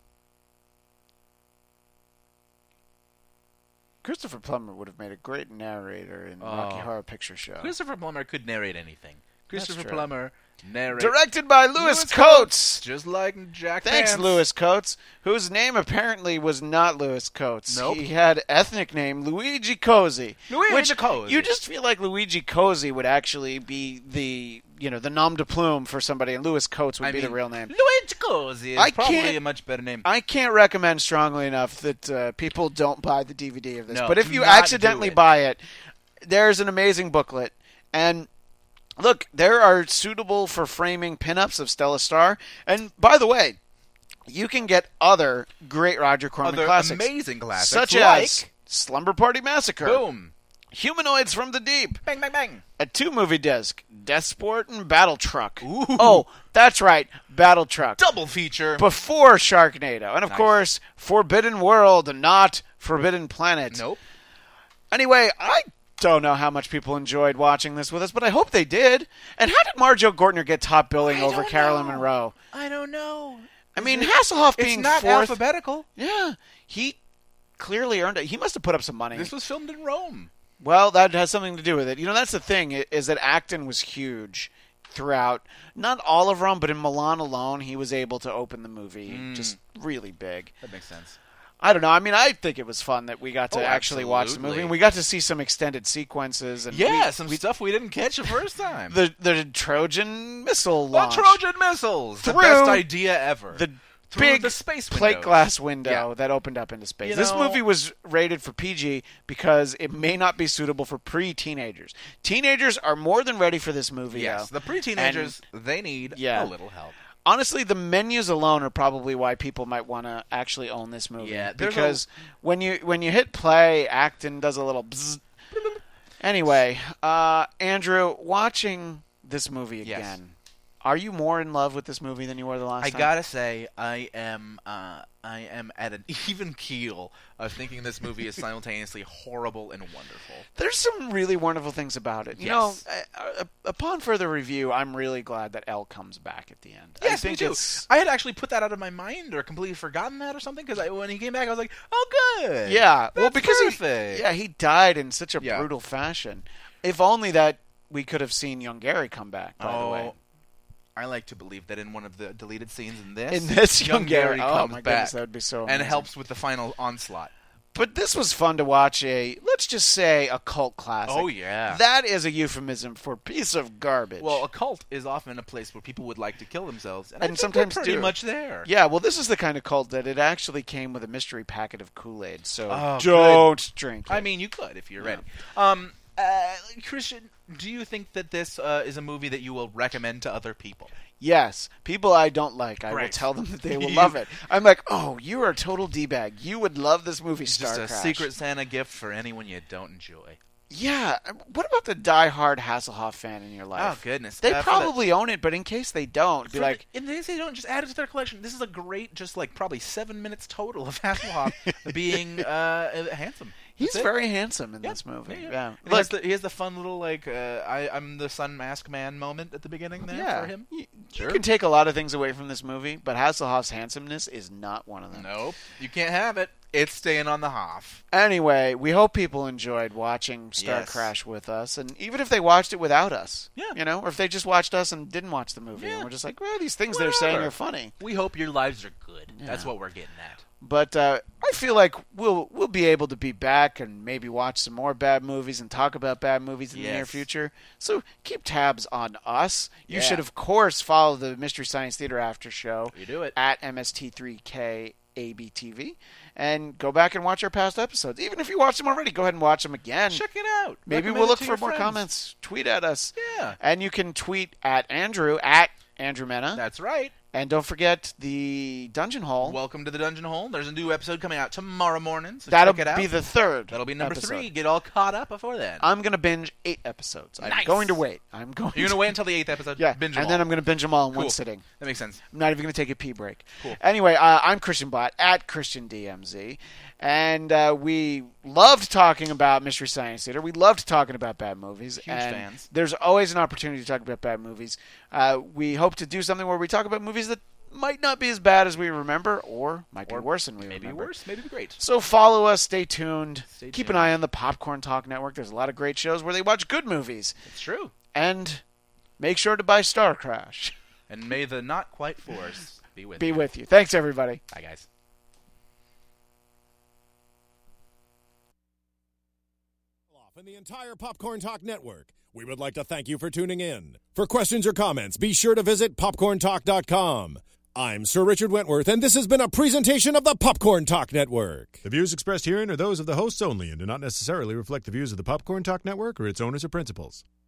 Christopher Plummer would have made a great narrator in Rocky Oh. Horror Picture Show. Christopher Plummer could narrate anything. Christopher true. Plummer narrates Directed by Louis Louis Coates. just like Jack Thanks, Vance. Louis Coates, whose name apparently was not Louis Coates. Nope. He had ethnic name Luigi Cosi. Luigi which Cosi. You just feel like Luigi Cosi would actually be the, you know, the nom de plume for somebody, and Louis Coates would I be mean, the real name. Luigi Cosi is I probably can't- a much better name. I can't recommend strongly enough that uh, people don't buy the D V D of this. No, but if do you not accidentally do it. buy it, there's an amazing booklet, and Look, there are suitable for framing pinups of Stella Star. And by the way, you can get other great Roger Corman Other classics. amazing classics. Such like, as Slumber Party Massacre. Boom. Humanoids from the Deep. Bang, bang, bang. A two-movie disc, Death Sport and Battle Truck. Ooh. Oh, that's right, Battle Truck. Double feature. Before Sharknado. And, of Nice. course, Forbidden World, not Forbidden Planet. Nope. Anyway, I don't know how much people enjoyed watching this with us, but I hope they did. And how did Marjo Gortner get top billing I over don't Carolyn know. Monroe? I don't know. I mean, it- Hasselhoff It's being not fourth. alphabetical. Yeah, he clearly earned it. He must have put up some money. This was filmed in Rome. Well, that has something to do with it. You know, that's the thing, i- is that Acton was huge throughout, not all of Rome, but in Milan alone, he was able to open the movie Mm. just really big. That makes sense. I don't know. I mean, I think it was fun that we got to Oh, actually watch the absolutely. movie, and we got to see some extended sequences. And Yeah, we, some we, stuff we didn't catch the first time. the the Trojan missile The launch, Trojan missiles. The Through best idea ever. the Through big the space plate windows. glass window Yeah. that opened up into space. You This know- movie was rated for P G because it may not be suitable for pre-teenagers. Teenagers are more than ready for this movie. Yes, though. the pre-teenagers, they need Yeah. a little help. Honestly, the menus alone are probably why people might want to actually own this movie. Yeah, there's because when you when you hit play, Acton does a little bzz. Anyway, uh, Andrew, watching this movie Yes. again, are you more in love with this movie than you were the last I time? gotta say, I am, uh, I am at an even keel of thinking this movie is simultaneously horrible and wonderful. There's some really wonderful things about it. You Yes. know, uh, uh, upon further review, I'm really glad that Elle comes back at the end. I Yes, think me too. it's I had actually put that out of my mind or completely forgotten that or something because when he came back, I was like, "Oh, good." yeah. Well, That's because he, perfect. yeah, he died in such a Yeah. brutal fashion. If only that we could have seen young Gary come back. By oh, the way. I like to believe that in one of the deleted scenes in this, In this, young Gary oh comes my back goodness, that would be so and amazing. helps with the final onslaught. But this was fun to watch a, let's just say, a cult classic. Oh, yeah. That is a euphemism for piece of garbage. Well, a cult is often a place where people would like to kill themselves, and, I And think sometimes we're pretty do. much there. yeah, well, this is the kind of cult that it actually came with a mystery packet of Kool-Aid, so Oh, don't drink it. I mean, you could if you're Yeah. ready. Um, uh, Christian, do you think that this uh, is a movie that you will recommend to other people? Yes, people I don't like, I will Great. tell them that they will You- love it. I'm like, oh, you are a total D-bag. You would love this movie, It's Star just a Crash. Secret Santa gift for anyone you don't enjoy. Yeah, what about the die-hard Hasselhoff fan in your life? Oh, goodness. They Uh, for the- probably own it, but in case they don't, be For like, the, in case they don't, just add it to their collection. This is a great, just like probably seven minutes total of Hasselhoff being uh, handsome. he's That's it. very handsome in Yeah, this movie. yeah, Yeah, yeah. He, Look, has the, he has the fun little like uh, I, I'm the Sun Mask Man moment at the beginning there yeah, for him. You, Sure. you can take a lot of things away from this movie, but Hasselhoff's handsomeness is not one of them. Nope, you can't have it. It's staying on the Hoff. Anyway, we hope people enjoyed watching Star Yes. Crash with us, and even if they watched it without us, Yeah. you know, or if they just watched us and didn't watch the movie, Yeah. and we're just like, well, these things they're saying Whatever. are funny. We hope your lives are good. Yeah. That's what we're getting at. But uh, I feel like we'll we'll be able to be back and maybe watch some more bad movies and talk about bad movies in the near Yes. future. So keep tabs on us. You Yeah. should, of course, follow the Mystery Science Theater After Show You do it. at M S T three K A B T V and go back and watch our past episodes. Even if you watched them already, go ahead and watch them again. Check it out. Maybe Recommend we'll it look to for your more friends. comments. Tweet at us. Yeah. And you can tweet at Andrew, at Andrew Mena. That's right. And don't forget the Dungeon Hall. Welcome to the Dungeon Hole. There's a new episode coming out tomorrow morning, so That'll check it out. be the third. That'll be number episode. three. Get all caught up before then. I'm going to binge eight episodes. I'm Nice. going to wait. I'm going You're to gonna wait until the eighth episode. Yeah, binge and them then all. I'm going to binge them all in one Cool. sitting. That makes sense. I'm not even going to take a pee break. Cool. Anyway, uh, I'm Christian Bott at Christian D M Z, and uh, we loved talking about Mystery Science Theater. We loved talking about bad movies. Huge and fans. There's always an opportunity to talk about bad movies. Uh, we hope to do something where we talk about movies that might not be as bad as we remember, or might Or be worse than we Maybe remember. worse. Maybe great. So follow us, stay tuned. Stay Keep tuned. an eye on the Popcorn Talk Network. There's a lot of great shows where they watch good movies. It's true. And make sure to buy Star Crash. And may the not quite force be with Be you. with you. Thanks, everybody. Bye, guys. And the entire Popcorn Talk Network, we would like to thank you for tuning in. For questions or comments, be sure to visit popcorn talk dot com. I'm Sir Richard Wentworth, and this has been a presentation of the Popcorn Talk Network. The views expressed herein are those of the hosts only and do not necessarily reflect the views of the Popcorn Talk Network or its owners or principals.